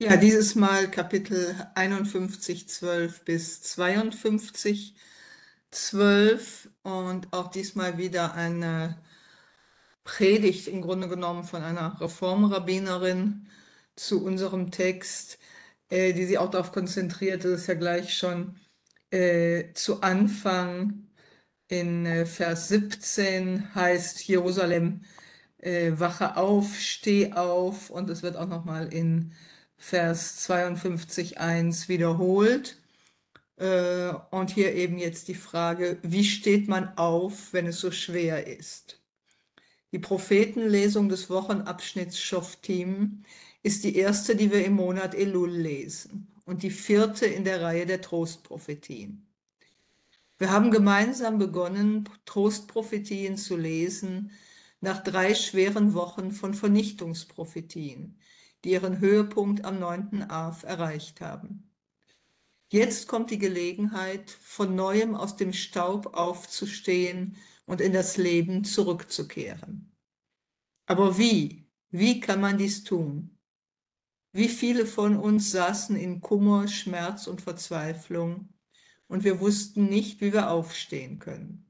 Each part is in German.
Ja, dieses Mal Kapitel 51, 12 bis 52, 12 und auch diesmal wieder eine Predigt im Grunde genommen von einer Reformrabbinerin zu unserem Text, die sich auch darauf konzentriert, das ist ja gleich schon zu Anfang in Vers 17 heißt Jerusalem, wache auf, steh auf, und es wird auch nochmal in Vers 52,1 wiederholt. Und hier eben jetzt die Frage, wie steht man auf, wenn es so schwer ist? Die Prophetenlesung des Wochenabschnitts Schoftim ist die erste, die wir im Monat Elul lesen, und die vierte in der Reihe der Trostprophetien. Wir haben gemeinsam begonnen, Trostprophetien zu lesen, nach 3 schweren Wochen von Vernichtungsprophetien, die ihren Höhepunkt am 9. Av erreicht haben. Jetzt kommt die Gelegenheit, von neuem aus dem Staub aufzustehen und in das Leben zurückzukehren. Aber wie? Wie kann man dies tun? Wie viele von uns saßen in Kummer, Schmerz und Verzweiflung, und wir wussten nicht, wie wir aufstehen können.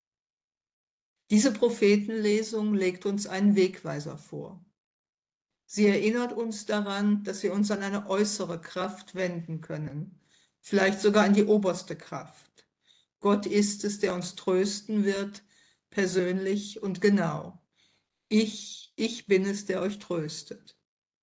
Diese Prophetenlesung legt uns einen Wegweiser vor. Sie erinnert uns daran, dass wir uns an eine äußere Kraft wenden können, vielleicht sogar an die oberste Kraft. Gott ist es, der uns trösten wird, persönlich und genau. Ich bin es, der euch tröstet.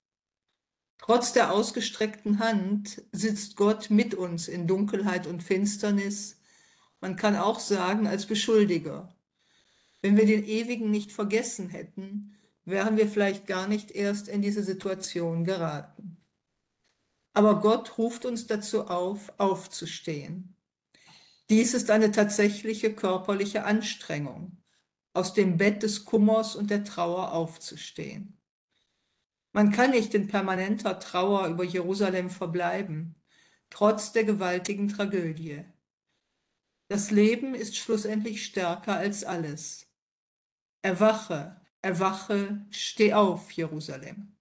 Trotz der ausgestreckten Hand sitzt Gott mit uns in Dunkelheit und Finsternis, man kann auch sagen als Beschuldiger. Wenn wir den Ewigen nicht vergessen hätten, wären wir vielleicht gar nicht erst in diese Situation geraten. Aber Gott ruft uns dazu auf, aufzustehen. Dies ist eine tatsächliche körperliche Anstrengung, aus dem Bett des Kummers und der Trauer aufzustehen. Man kann nicht in permanenter Trauer über Jerusalem verbleiben, trotz der gewaltigen Tragödie. Das Leben ist schlussendlich stärker als alles. Erwache, erwache, steh auf, Jerusalem.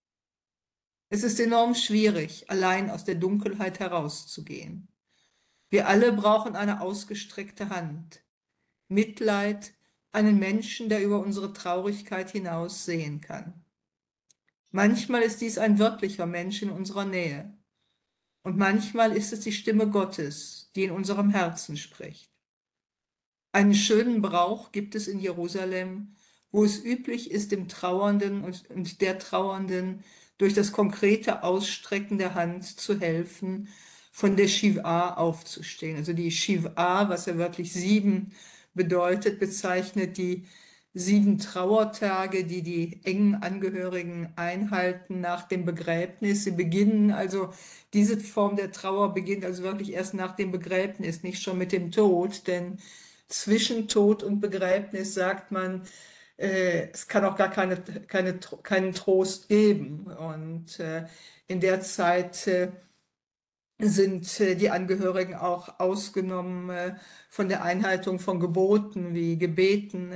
Es ist enorm schwierig, allein aus der Dunkelheit herauszugehen. Wir alle brauchen eine ausgestreckte Hand, Mitleid, einen Menschen, der über unsere Traurigkeit hinaus sehen kann. Manchmal ist dies ein wirklicher Mensch in unserer Nähe, und manchmal ist es die Stimme Gottes, die in unserem Herzen spricht. Einen schönen Brauch gibt es in Jerusalem, wo es üblich ist, dem Trauernden und der Trauernden durch das konkrete Ausstrecken der Hand zu helfen, von der Shiva aufzustehen. Also die Shiva, was ja wirklich 7 bedeutet, bezeichnet die 7 Trauertage, die die engen Angehörigen einhalten nach dem Begräbnis. Sie beginnen also, diese Form der Trauer beginnt also wirklich erst nach dem Begräbnis, nicht schon mit dem Tod, denn zwischen Tod und Begräbnis sagt man, es kann auch gar keinen Trost geben. Und in der Zeit sind die Angehörigen auch ausgenommen von der Einhaltung von Geboten wie Gebeten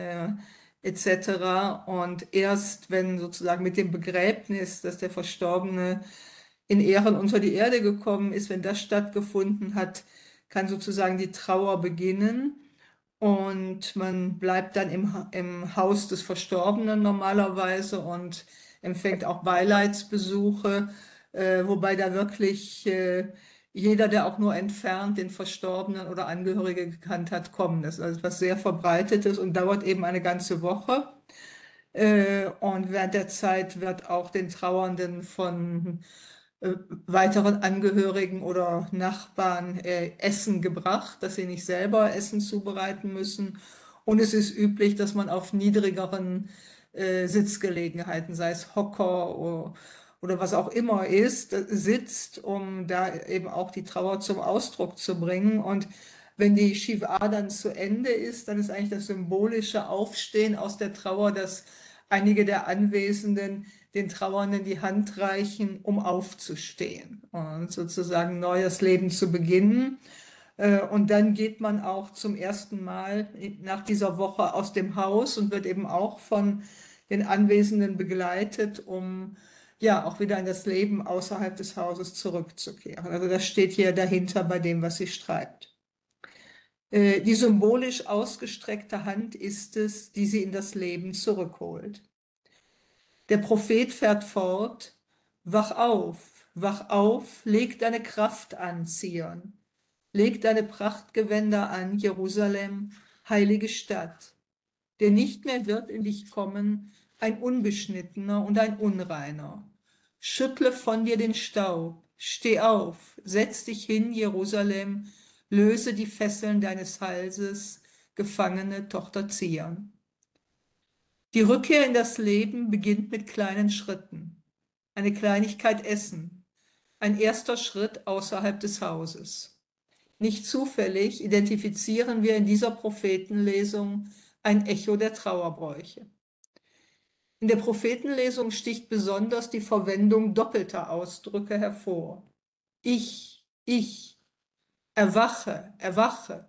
etc. Und erst wenn sozusagen mit dem Begräbnis, dass der Verstorbene in Ehren unter die Erde gekommen ist, wenn das stattgefunden hat, kann sozusagen die Trauer beginnen. Und man bleibt dann im Haus des Verstorbenen normalerweise und empfängt auch Beileidsbesuche, wobei da wirklich jeder, der auch nur entfernt den Verstorbenen oder Angehörige gekannt hat, kommen. Das ist also etwas sehr Verbreitetes und dauert eben eine ganze Woche. Und während der Zeit wird auch den Trauernden von weiteren Angehörigen oder Nachbarn Essen gebracht, dass sie nicht selber Essen zubereiten müssen. Und es ist üblich, dass man auf niedrigeren Sitzgelegenheiten, sei es Hocker oder was auch immer ist, sitzt, um da eben auch die Trauer zum Ausdruck zu bringen. Und wenn die Shiva dann zu Ende ist, dann ist eigentlich das symbolische Aufstehen aus der Trauer, dass einige der Anwesenden den Trauernden die Hand reichen, um aufzustehen und sozusagen neues Leben zu beginnen. Und dann geht man auch zum ersten Mal nach dieser Woche aus dem Haus und wird eben auch von den Anwesenden begleitet, um ja auch wieder in das Leben außerhalb des Hauses zurückzukehren. Also das steht hier dahinter bei dem, was sie schreibt. Die symbolisch ausgestreckte Hand ist es, die sie in das Leben zurückholt. Der Prophet fährt fort: wach auf, leg deine Kraft an, Zion, leg deine Prachtgewänder an, Jerusalem, heilige Stadt, denn nicht mehr wird in dich kommen ein Unbeschnittener und ein Unreiner. Schüttle von dir den Staub, steh auf, setz dich hin, Jerusalem, löse die Fesseln deines Halses, gefangene Tochter Zion. Die Rückkehr in das Leben beginnt mit kleinen Schritten. Eine Kleinigkeit essen, ein erster Schritt außerhalb des Hauses. Nicht zufällig identifizieren wir in dieser Prophetenlesung ein Echo der Trauerbräuche. In der Prophetenlesung sticht besonders die Verwendung doppelter Ausdrücke hervor. Ich, erwache, erwache,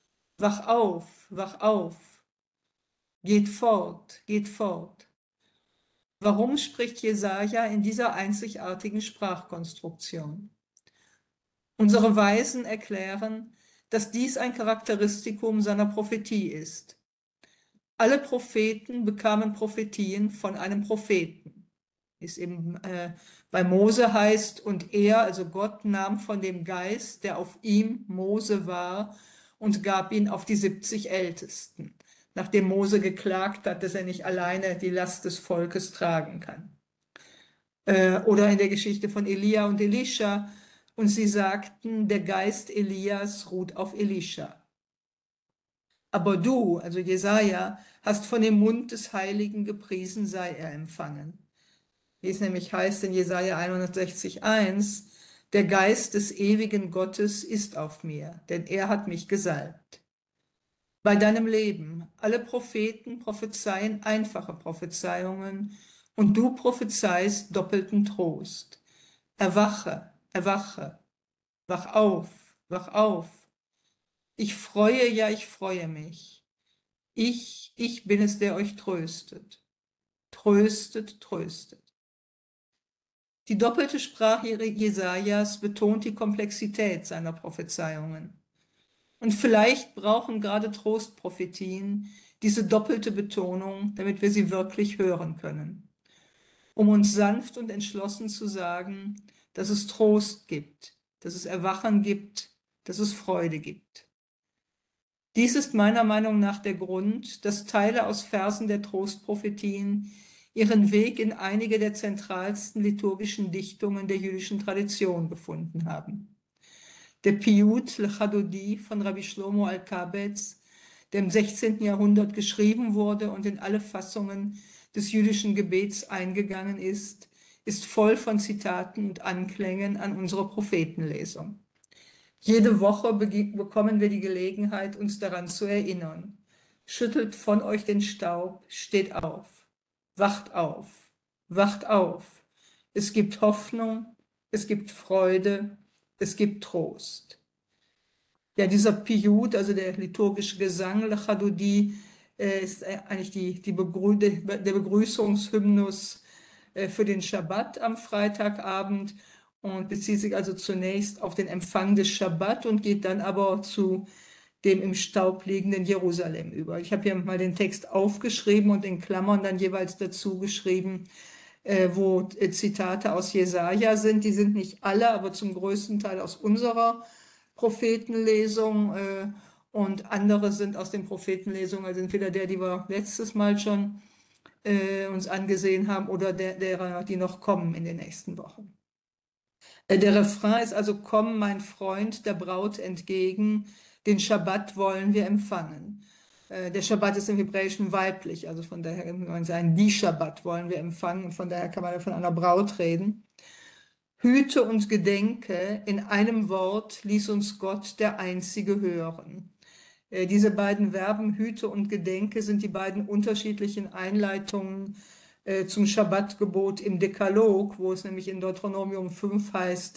wach auf, geht fort, geht fort. Warum spricht Jesaja in dieser einzigartigen Sprachkonstruktion? Unsere Weisen erklären, dass dies ein Charakteristikum seiner Prophetie ist. Alle Propheten bekamen Prophetien von einem Propheten. Ist eben bei Mose heißt, und er, also Gott, nahm von dem Geist, der auf ihm, Mose war, und gab ihn auf die 70 Ältesten, nachdem Mose geklagt hat, dass er nicht alleine die Last des Volkes tragen kann. Oder in der Geschichte von Elia und Elisha, und sie sagten, der Geist Elias ruht auf Elisha. Aber du, also Jesaja, hast von dem Mund des Heiligen gepriesen sei er empfangen. Wie es nämlich heißt in Jesaja 61,1, der Geist des ewigen Gottes ist auf mir, denn er hat mich gesalbt. Bei deinem Leben, alle Propheten prophezeien einfache Prophezeiungen und du prophezeist doppelten Trost. Erwache, erwache, wach auf, wach auf. Ich freue, ja, ich freue mich. Ich bin es, der euch tröstet. Tröstet, tröstet. Die doppelte Sprache Jesajas betont die Komplexität seiner Prophezeiungen. Und vielleicht brauchen gerade Trostprophetien diese doppelte Betonung, damit wir sie wirklich hören können, um uns sanft und entschlossen zu sagen, dass es Trost gibt, dass es Erwachen gibt, dass es Freude gibt. Dies ist meiner Meinung nach der Grund, dass Teile aus Versen der Trostprophetien ihren Weg in einige der zentralsten liturgischen Dichtungen der jüdischen Tradition gefunden haben. Der Piyut Lechadodi von Rabbi Shlomo Alkabetz, der im 16. Jahrhundert geschrieben wurde und in alle Fassungen des jüdischen Gebets eingegangen ist voll von Zitaten und Anklängen an unsere Prophetenlesung. Jede Woche bekommen wir die Gelegenheit, uns daran zu erinnern. Schüttelt von euch den Staub, steht auf, wacht auf, wacht auf. Es gibt Hoffnung, es gibt Freude, es gibt Trost. Ja, dieser Piyut, also der liturgische Gesang, Lechadodi, ist eigentlich der Begrüßungshymnus für den Schabbat am Freitagabend und bezieht sich also zunächst auf den Empfang des Schabbat und geht dann aber zu dem im Staub liegenden Jerusalem über. Ich habe hier mal den Text aufgeschrieben und in Klammern dann jeweils dazu geschrieben, wo Zitate aus Jesaja sind. Die sind nicht alle, aber zum größten Teil aus unserer Prophetenlesung und andere sind aus den Prophetenlesungen, also entweder der, die wir letztes Mal schon uns angesehen haben, oder derer, die noch kommen in den nächsten Wochen. Der Refrain ist also: Komm, mein Freund, der Braut entgegen, den Schabbat wollen wir empfangen. Der Schabbat ist im Hebräischen weiblich, also von daher kann man sagen, die Schabbat wollen wir empfangen, und von daher kann man ja von einer Braut reden. Hüte und gedenke, in einem Wort ließ uns Gott der Einzige hören. Diese beiden Verben Hüte und Gedenke sind die beiden unterschiedlichen Einleitungen zum Schabbatgebot im Dekalog, wo es nämlich in Deuteronomium 5 heißt,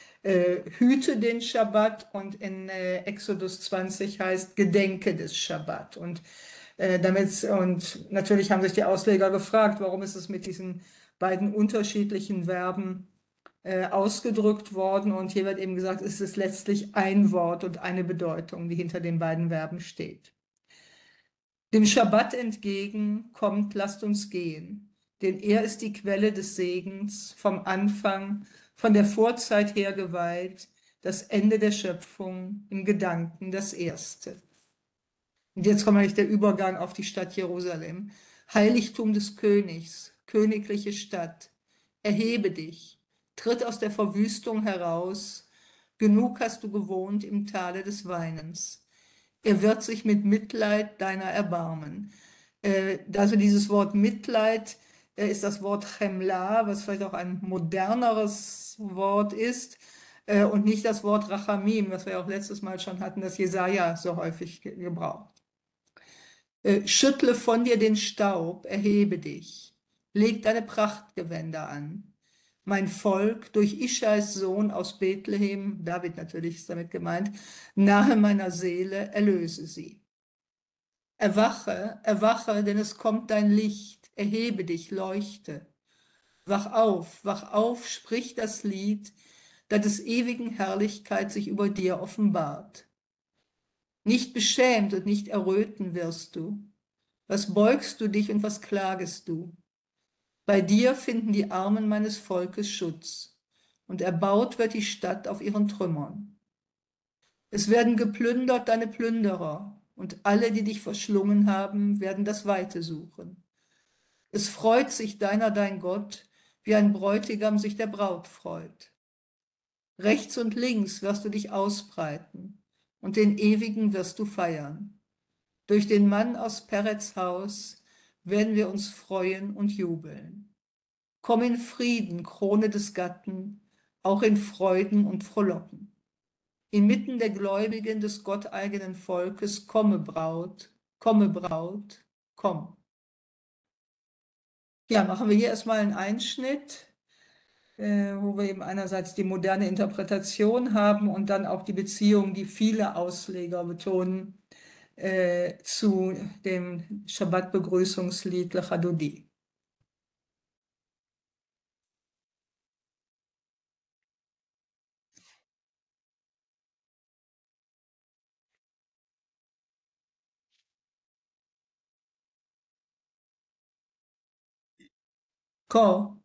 hüte den Schabbat, und in Exodus 20 heißt, gedenke des Schabbat. Und natürlich haben sich die Ausleger gefragt, warum ist es mit diesen beiden unterschiedlichen Verben ausgedrückt worden. Und hier wird eben gesagt, es ist letztlich ein Wort und eine Bedeutung, die hinter den beiden Verben steht. Dem Schabbat entgegen kommt, lasst uns gehen, denn er ist die Quelle des Segens, vom Anfang, von der Vorzeit her geweiht, das Ende der Schöpfung, im Gedanken das Erste. Und jetzt kommt eigentlich der Übergang auf die Stadt Jerusalem. Heiligtum des Königs, königliche Stadt, erhebe dich, tritt aus der Verwüstung heraus, genug hast du gewohnt im Tale des Weinens. Er wird sich mit Mitleid deiner erbarmen. Also dieses Wort Mitleid ist das Wort Chemla, was vielleicht auch ein moderneres Wort ist, und nicht das Wort Rachamim, was wir auch letztes Mal schon hatten, das Jesaja so häufig gebraucht. Schüttle von dir den Staub, erhebe dich, leg deine Prachtgewänder an. Mein Volk, durch Ischais Sohn aus Bethlehem, David natürlich ist damit gemeint, nahe meiner Seele, erlöse sie. Erwache, erwache, denn es kommt dein Licht, erhebe dich, leuchte. Wach auf, sprich das Lied, da des ewigen Herrlichkeit sich über dir offenbart. Nicht beschämt und nicht erröten wirst du. Was beugst du dich und was klagest du? Bei dir finden die Armen meines Volkes Schutz, und erbaut wird die Stadt auf ihren Trümmern. Es werden geplündert deine Plünderer, und alle, die dich verschlungen haben, werden das Weite suchen. Es freut sich deiner dein Gott, wie ein Bräutigam sich der Braut freut. Rechts und links wirst du dich ausbreiten, und den Ewigen wirst du feiern. Durch den Mann aus Perets Haus werden wir uns freuen und jubeln. Komm in Frieden, Krone des Gatten, auch in Freuden und Frohlocken. Inmitten der Gläubigen des gotteigenen Volkes, komme Braut, komm. Ja, machen wir hier erstmal einen Einschnitt, wo wir eben einerseits die moderne Interpretation haben und dann auch die Beziehung, die viele Ausleger betonen, zu dem Schabbat-Begrüßungslied Lechadodi. Call.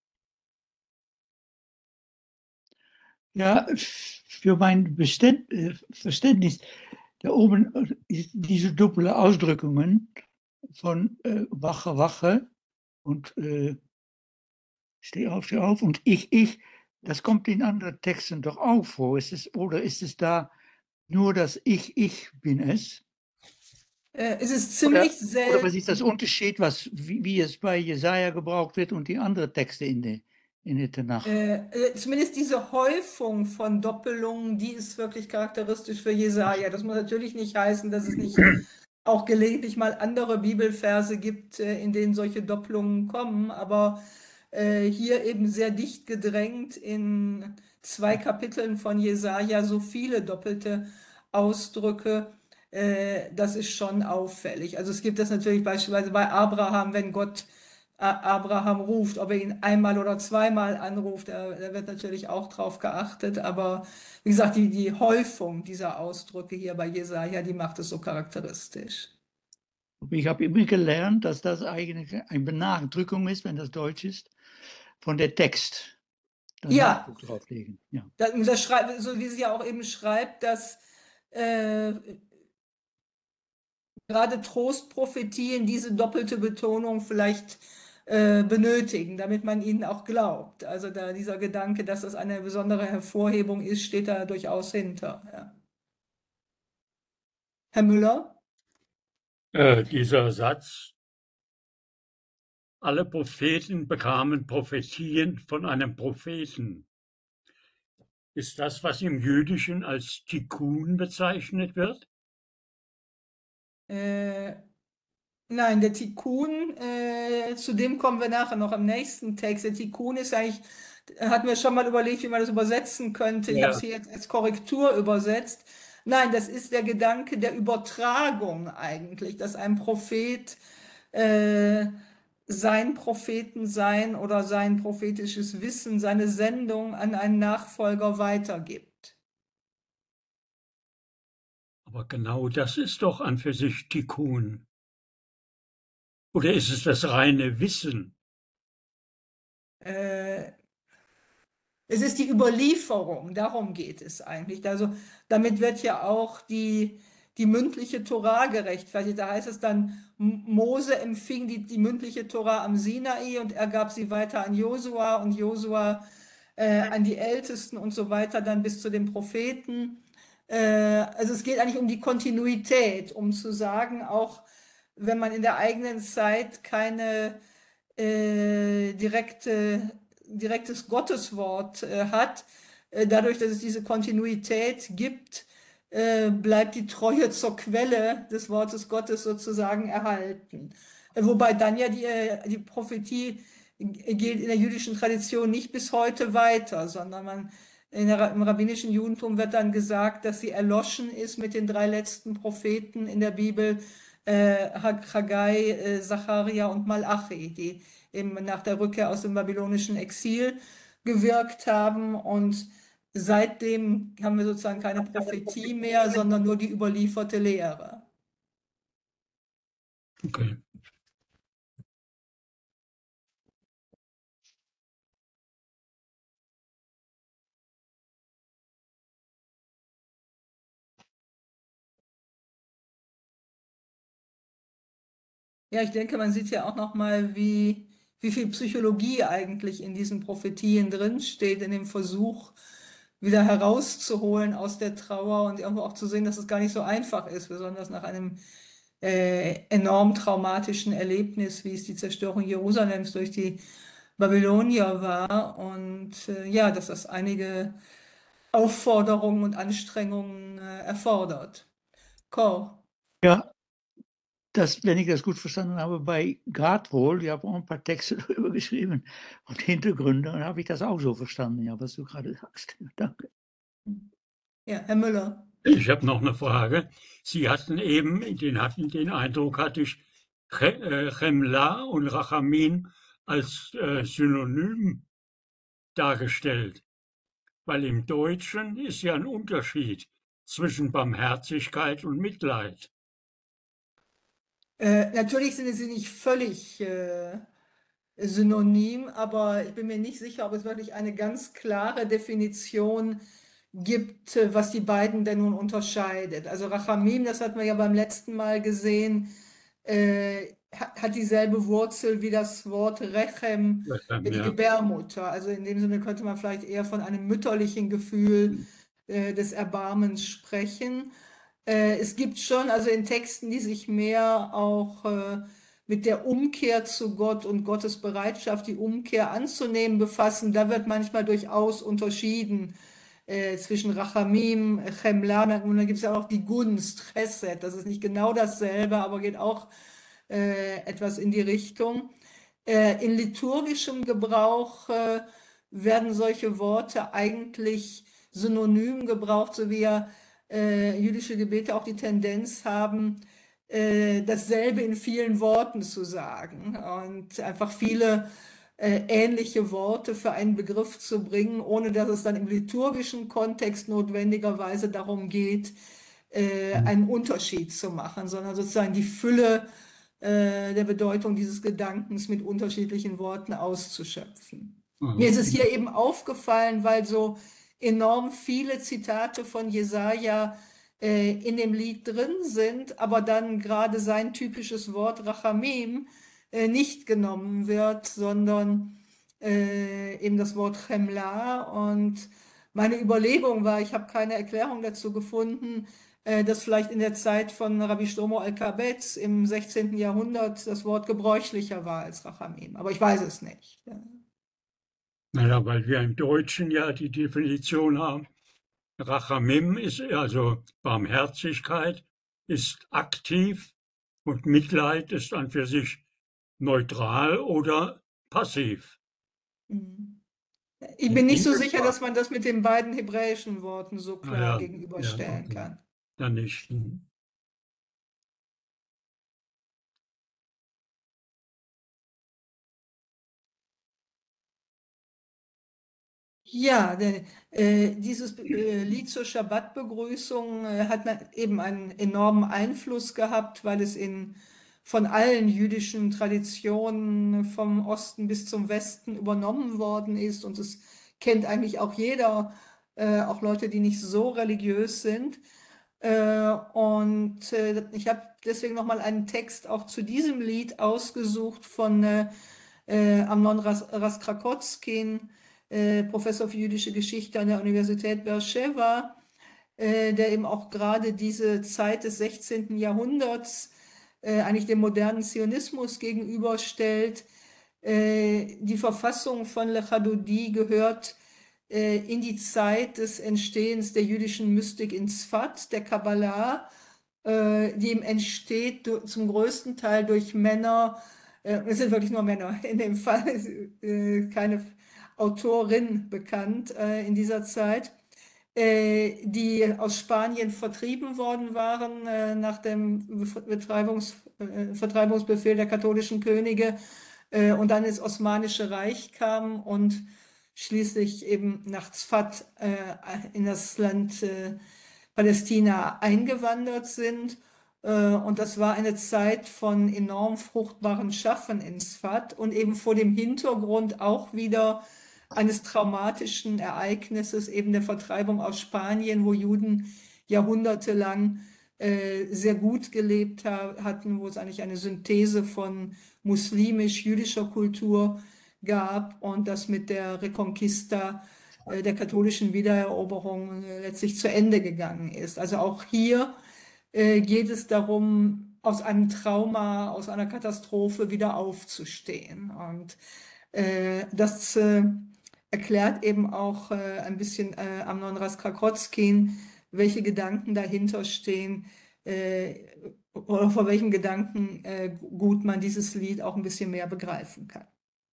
Ja, für mein Verständnis, da oben ist diese doppelte Ausdrückungen von Wache, Wache und steh auf und ich, das kommt in anderen Texten doch auch vor. Oder ist es da nur das Ich bin es? Es ist Oder, ziemlich oder was ist das selten. Unterschied, wie es bei Jesaja gebraucht wird und die anderen Texte in der Tanach? Zumindest diese Häufung von Doppelungen, die ist wirklich charakteristisch für Jesaja. Das muss natürlich nicht heißen, dass es nicht auch gelegentlich mal andere Bibelverse gibt, in denen solche Doppelungen kommen, aber hier eben sehr dicht gedrängt in 2 Kapiteln von Jesaja so viele doppelte Ausdrücke, das ist schon auffällig. Also es gibt das natürlich beispielsweise bei Abraham, wenn Gott Abraham ruft, ob er ihn einmal oder zweimal anruft, da wird natürlich auch drauf geachtet, aber wie gesagt, die Häufung dieser Ausdrücke hier bei Jesaja, die macht es so charakteristisch. Ich habe immer gelernt, dass das eigentlich eine Benachdrückung ist, wenn das Deutsch ist, von der Text. Dann Ja, Nachdruck drauflegen. Ja. das schreibt, so wie sie ja auch eben schreibt, dass äh, gerade Trostprophetien diese doppelte Betonung vielleicht benötigen, damit man ihnen auch glaubt. Also da dieser Gedanke, dass das eine besondere Hervorhebung ist, steht da durchaus hinter. Ja. Herr Müller? Dieser Satz, alle Propheten bekamen Prophetien von einem Propheten, ist das, was im Jüdischen als Tikkun bezeichnet wird? Äh, nein, der Tikkun, zu dem kommen wir nachher noch im nächsten Text. Der Tikkun ist eigentlich, hatten wir schon mal überlegt, wie man das übersetzen könnte. Ich habe es Ja. hier jetzt als Korrektur übersetzt. Nein, das ist der Gedanke der Übertragung eigentlich, dass ein Prophet äh, sein Prophetensein oder sein prophetisches Wissen, seine Sendung an einen Nachfolger weitergibt. Aber genau das ist doch an für sich Tikkun. Oder ist es das reine Wissen? Äh, Es ist die Überlieferung, darum geht es eigentlich. Also damit wird ja auch die mündliche Tora gerechtfertigt. Da heißt es dann, Mose empfing die mündliche Tora am Sinai und er gab sie weiter an Josua und Josua an die Ältesten und so weiter, dann bis zu den Propheten. Also es geht eigentlich um die Kontinuität, um zu sagen, auch wenn man in der eigenen Zeit keine direktes Gotteswort hat, dadurch, dass es diese Kontinuität gibt, bleibt die Treue zur Quelle des Wortes Gottes sozusagen erhalten. Wobei dann ja die Prophetie gilt in der jüdischen Tradition nicht bis heute weiter, sondern im rabbinischen Judentum wird dann gesagt, dass sie erloschen ist mit den 3 letzten Propheten in der Bibel, Haggai, Zacharia und Malachi, die eben nach der Rückkehr aus dem babylonischen Exil gewirkt haben. Und seitdem haben wir sozusagen keine Prophetie mehr, sondern nur die überlieferte Lehre. Okay. Ja, ich denke, man sieht ja auch noch mal, wie viel Psychologie eigentlich in diesen Prophetien drinsteht, in dem Versuch, wieder herauszuholen aus der Trauer und irgendwo auch zu sehen, dass es gar nicht so einfach ist, besonders nach einem enorm traumatischen Erlebnis, wie es die Zerstörung Jerusalems durch die Babylonier war. Und ja, dass das einige Aufforderungen und Anstrengungen erfordert. Cor. Ja, das, wenn ich das gut verstanden habe, bei Gradwohl, ich habe auch ein paar Texte darüber geschrieben und Hintergründe, und habe ich das auch so verstanden, ja, was du gerade sagst. Danke. Ja, Herr Müller. Ich habe noch eine Frage. Sie hatten eben, den Eindruck hatte ich, Chemla und Rachamim als Synonym dargestellt. Weil im Deutschen ist ja ein Unterschied zwischen Barmherzigkeit und Mitleid. Natürlich sind sie nicht völlig synonym, aber ich bin mir nicht sicher, ob es wirklich eine ganz klare Definition gibt, was die beiden denn nun unterscheidet. Also Rachamim, das hatten wir ja beim letzten Mal gesehen, hat dieselbe Wurzel wie das Wort Rechem, die Ja. Gebärmutter. Also in dem Sinne könnte man vielleicht eher von einem mütterlichen Gefühl des Erbarmens sprechen. Es gibt schon, also in Texten, die sich mehr auch mit der Umkehr zu Gott und Gottes Bereitschaft, die Umkehr anzunehmen, befassen, da wird manchmal durchaus unterschieden zwischen Rachamim, Chemla, und dann gibt es ja auch die Gunst, Chesed, das ist nicht genau dasselbe, aber geht auch etwas in die Richtung. In liturgischem Gebrauch werden solche Worte eigentlich synonym gebraucht, so wie ja jüdische Gebete auch die Tendenz haben, dasselbe in vielen Worten zu sagen und einfach viele ähnliche Worte für einen Begriff zu bringen, ohne dass es dann im liturgischen Kontext notwendigerweise darum geht, einen Unterschied zu machen, sondern sozusagen die Fülle der Bedeutung dieses Gedankens mit unterschiedlichen Worten auszuschöpfen. Mir ist es hier eben aufgefallen, weil so enorm viele Zitate von Jesaja in dem Lied drin sind, aber dann gerade sein typisches Wort Rachamim nicht genommen wird, sondern eben das Wort Chemla. Und meine Überlegung war, ich habe keine Erklärung dazu gefunden, dass vielleicht in der Zeit von Rabbi Shlomo Alkabetz im 16. Jahrhundert das Wort gebräuchlicher war als Rachamim. Aber ich weiß es nicht. Naja, weil wir im Deutschen ja die Definition haben. Rachamim ist also Barmherzigkeit, ist aktiv und Mitleid ist an für sich neutral oder passiv. Ich bin nicht so sicher, dass man das mit den beiden hebräischen Worten so klar Ja, gegenüberstellen okay. kann. Dann nicht. Ja, dieses Lied zur Schabbatbegrüßung hat eben einen enormen Einfluss gehabt, weil es von allen jüdischen Traditionen vom Osten bis zum Westen übernommen worden ist. Und es kennt eigentlich auch jeder, auch Leute, die nicht so religiös sind. Ich habe deswegen nochmal einen Text auch zu diesem Lied ausgesucht von Amnon Raskrakotkin, Professor für jüdische Geschichte an der Universität Beersheva, der eben auch gerade diese Zeit des 16. Jahrhunderts eigentlich dem modernen Zionismus gegenüberstellt. Die Verfassung von Lechadoudi gehört in die Zeit des Entstehens der jüdischen Mystik in Tzfat, der Kabbalah, die eben entsteht zum größten Teil durch Männer, es sind wirklich nur Männer, in dem Fall keine Autorin bekannt in dieser Zeit, die aus Spanien vertrieben worden waren nach dem Vertreibungsbefehl der katholischen Könige und dann ins Osmanische Reich kamen und schließlich eben nach Tzfat in das Land Palästina eingewandert sind. Und das war eine Zeit von enorm fruchtbaren Schaffen in Tzfat und eben vor dem Hintergrund auch wieder eines traumatischen Ereignisses, eben der Vertreibung aus Spanien, wo Juden jahrhundertelang sehr gut gelebt hatten, wo es eigentlich eine Synthese von muslimisch-jüdischer Kultur gab und das mit der Reconquista, der katholischen Wiedereroberung, letztlich zu Ende gegangen ist. Also auch hier geht es darum, aus einem Trauma, aus einer Katastrophe wieder aufzustehen. Und das erklärt eben auch ein bisschen Amnon Raskrakotkin, welche Gedanken dahinter stehen oder vor welchem Gedankengut man dieses Lied auch ein bisschen mehr begreifen kann.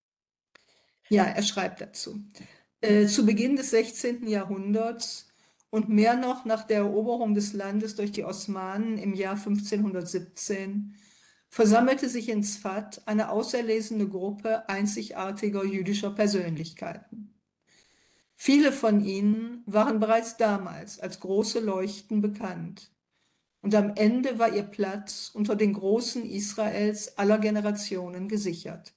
Ja, er schreibt dazu. Zu Beginn des 16. Jahrhunderts und mehr noch nach der Eroberung des Landes durch die Osmanen im Jahr 1517 versammelte sich in Tzfat eine auserlesene Gruppe einzigartiger jüdischer Persönlichkeiten. Viele von ihnen waren bereits damals als große Leuchten bekannt. Und am Ende war ihr Platz unter den Großen Israels aller Generationen gesichert.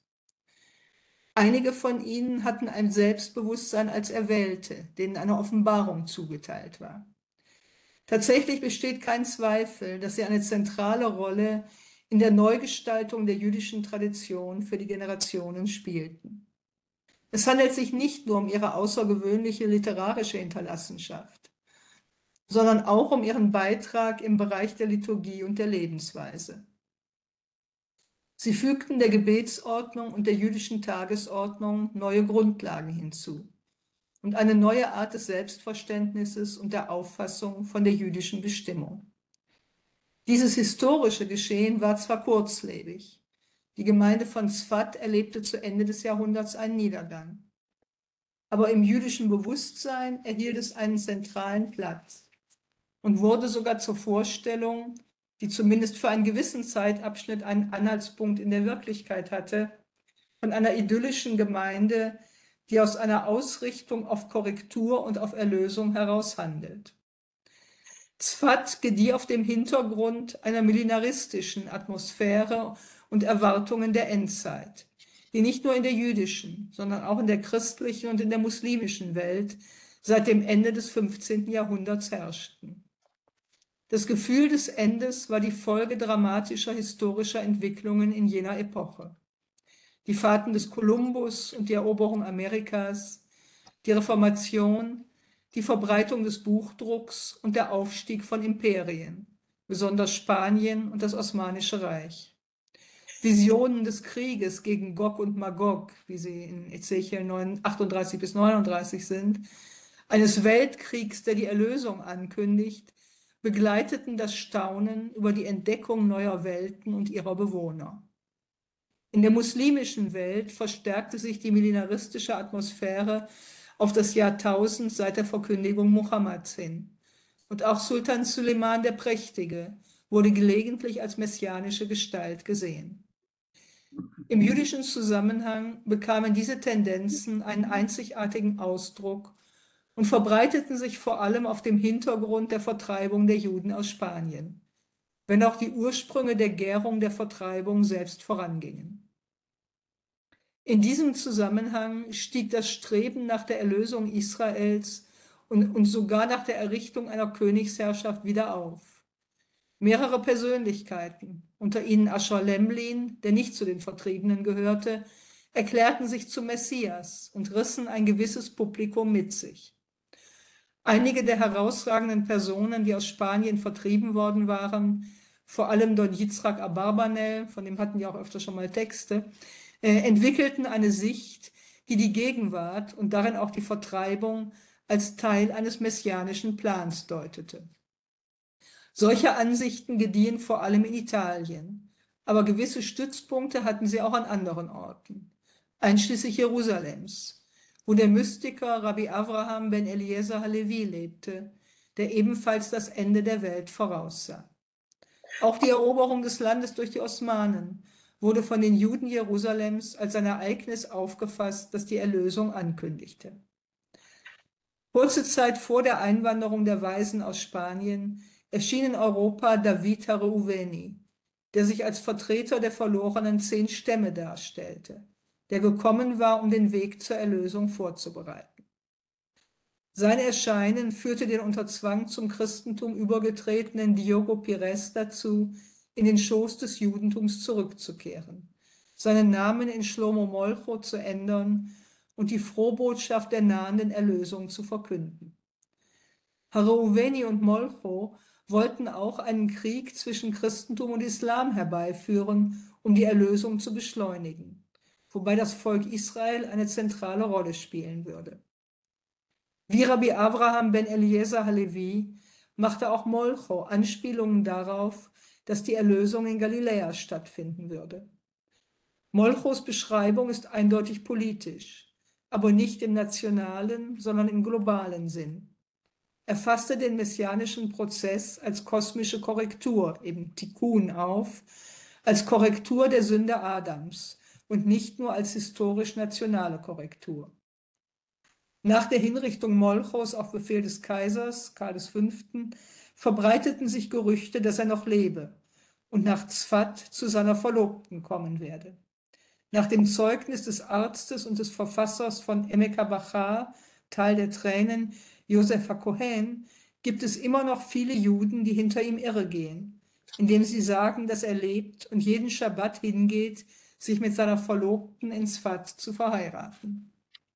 Einige von ihnen hatten ein Selbstbewusstsein als Erwählte, denen eine Offenbarung zugeteilt war. Tatsächlich besteht kein Zweifel, dass sie eine zentrale Rolle in der Neugestaltung der jüdischen Tradition für die Generationen spielten. Es handelt sich nicht nur um ihre außergewöhnliche literarische Hinterlassenschaft, sondern auch um ihren Beitrag im Bereich der Liturgie und der Lebensweise. Sie fügten der Gebetsordnung und der jüdischen Tagesordnung neue Grundlagen hinzu und eine neue Art des Selbstverständnisses und der Auffassung von der jüdischen Bestimmung. Dieses historische Geschehen war zwar kurzlebig. Die Gemeinde von Tzfat erlebte zu Ende des Jahrhunderts einen Niedergang. Aber im jüdischen Bewusstsein erhielt es einen zentralen Platz und wurde sogar zur Vorstellung, die zumindest für einen gewissen Zeitabschnitt einen Anhaltspunkt in der Wirklichkeit hatte, von einer idyllischen Gemeinde, die aus einer Ausrichtung auf Korrektur und auf Erlösung heraus handelt. Tzfat gedieh auf dem Hintergrund einer millenaristischen Atmosphäre und Erwartungen der Endzeit, die nicht nur in der jüdischen, sondern auch in der christlichen und in der muslimischen Welt seit dem Ende des 15. Jahrhunderts herrschten. Das Gefühl des Endes war die Folge dramatischer historischer Entwicklungen in jener Epoche. Die Fahrten des Kolumbus und die Eroberung Amerikas, die Reformation, die Verbreitung des Buchdrucks und der Aufstieg von Imperien, besonders Spanien und das Osmanische Reich. Visionen des Krieges gegen Gog und Magog, wie sie in Ezechiel 38 bis 39 sind, eines Weltkriegs, der die Erlösung ankündigt, begleiteten das Staunen über die Entdeckung neuer Welten und ihrer Bewohner. In der muslimischen Welt verstärkte sich die millenaristische Atmosphäre auf das Jahrtausend seit der Verkündigung Mohammeds hin. Und auch Sultan Süleyman der Prächtige wurde gelegentlich als messianische Gestalt gesehen. Im jüdischen Zusammenhang bekamen diese Tendenzen einen einzigartigen Ausdruck und verbreiteten sich vor allem auf dem Hintergrund der Vertreibung der Juden aus Spanien, wenn auch die Ursprünge der Gärung der Vertreibung selbst vorangingen. In diesem Zusammenhang stieg das Streben nach der Erlösung Israels und sogar nach der Errichtung einer Königsherrschaft wieder auf. Mehrere Persönlichkeiten, unter ihnen Ascher Lemlin, der nicht zu den Vertriebenen gehörte, erklärten sich zum Messias und rissen ein gewisses Publikum mit sich. Einige der herausragenden Personen, die aus Spanien vertrieben worden waren, vor allem Don Yitzhak Abarbanel, von dem hatten wir auch öfter schon mal Texte, entwickelten eine Sicht, die die Gegenwart und darin auch die Vertreibung als Teil eines messianischen Plans deutete. Solche Ansichten gediehen vor allem in Italien, aber gewisse Stützpunkte hatten sie auch an anderen Orten, einschließlich Jerusalems, wo der Mystiker Rabbi Avraham ben Eliezer Halevi lebte, der ebenfalls das Ende der Welt voraussah. Auch die Eroberung des Landes durch die Osmanen wurde von den Juden Jerusalems als ein Ereignis aufgefasst, das die Erlösung ankündigte. Kurze Zeit vor der Einwanderung der Weisen aus Spanien erschien in Europa David Reuveni, der sich als Vertreter der verlorenen 10 Stämme darstellte, der gekommen war, um den Weg zur Erlösung vorzubereiten. Sein Erscheinen führte den unter Zwang zum Christentum übergetretenen Diogo Pires dazu, in den Schoß des Judentums zurückzukehren, seinen Namen in Shlomo Molcho zu ändern und die Frohbotschaft der nahenden Erlösung zu verkünden. Reuveni und Molcho wollten auch einen Krieg zwischen Christentum und Islam herbeiführen, um die Erlösung zu beschleunigen, wobei das Volk Israel eine zentrale Rolle spielen würde. Wie Rabbi Avraham ben Eliezer Halevi machte auch Molcho Anspielungen darauf, dass die Erlösung in Galiläa stattfinden würde. Molchos Beschreibung ist eindeutig politisch, aber nicht im nationalen, sondern im globalen Sinn. Er fasste den messianischen Prozess als kosmische Korrektur, eben Tikkun, auf, als Korrektur der Sünde Adams und nicht nur als historisch-nationale Korrektur. Nach der Hinrichtung Molchos auf Befehl des Kaisers, Karl V., verbreiteten sich Gerüchte, dass er noch lebe und nach Tzfat zu seiner Verlobten kommen werde. Nach dem Zeugnis des Arztes und des Verfassers von Emek HaBachar, Tal der Tränen, Josef HaKohen, gibt es immer noch viele Juden, die hinter ihm irregehen, indem sie sagen, dass er lebt und jeden Schabbat hingeht, sich mit seiner Verlobten in Tzfat zu verheiraten.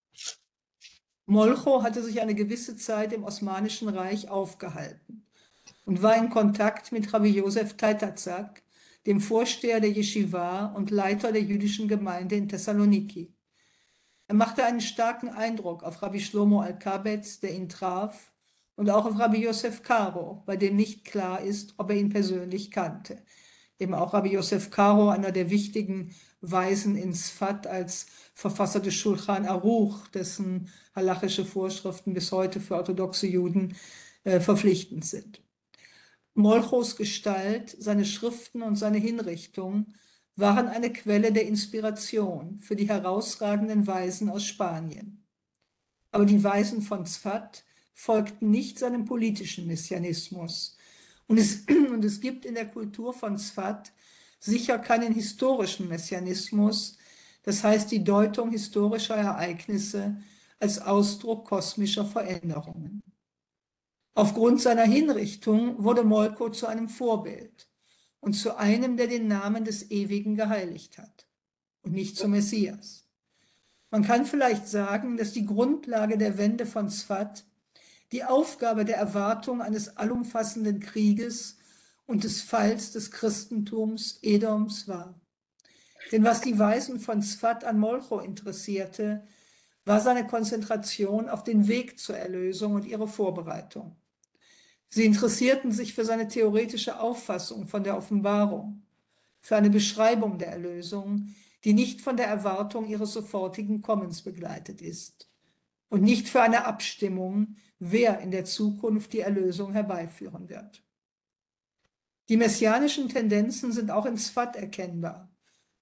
Molcho hatte sich eine gewisse Zeit im Osmanischen Reich aufgehalten und war in Kontakt mit Rabbi Josef Taitazak, dem Vorsteher der Yeshiva und Leiter der jüdischen Gemeinde in Thessaloniki. Er machte einen starken Eindruck auf Rabbi Shlomo Alkabetz, der ihn traf, und auch auf Rabbi Yosef Karo, bei dem nicht klar ist, ob er ihn persönlich kannte. Eben auch Rabbi Yosef Karo, einer der wichtigen Weisen in Tzfat als Verfasser des Shulchan Aruch, dessen halachische Vorschriften bis heute für orthodoxe Juden verpflichtend sind. Molchos Gestalt, seine Schriften und seine Hinrichtung waren eine Quelle der Inspiration für die herausragenden Weisen aus Spanien. Aber die Weisen von Tzfat folgten nicht seinem politischen Messianismus. Und es gibt in der Kultur von Tzfat sicher keinen historischen Messianismus, das heißt die Deutung historischer Ereignisse als Ausdruck kosmischer Veränderungen. Aufgrund seiner Hinrichtung wurde Molcho zu einem Vorbild und zu einem, der den Namen des Ewigen geheiligt hat und nicht zum Messias. Man kann vielleicht sagen, dass die Grundlage der Wende von Tzfat die Aufgabe der Erwartung eines allumfassenden Krieges und des Falls des Christentums Edoms war. Denn was die Weisen von Tzfat an Molcho interessierte, war seine Konzentration auf den Weg zur Erlösung und ihre Vorbereitung. Sie interessierten sich für seine theoretische Auffassung von der Offenbarung, für eine Beschreibung der Erlösung, die nicht von der Erwartung ihres sofortigen Kommens begleitet ist und nicht für eine Abstimmung, wer in der Zukunft die Erlösung herbeiführen wird. Die messianischen Tendenzen sind auch in Tzfat erkennbar,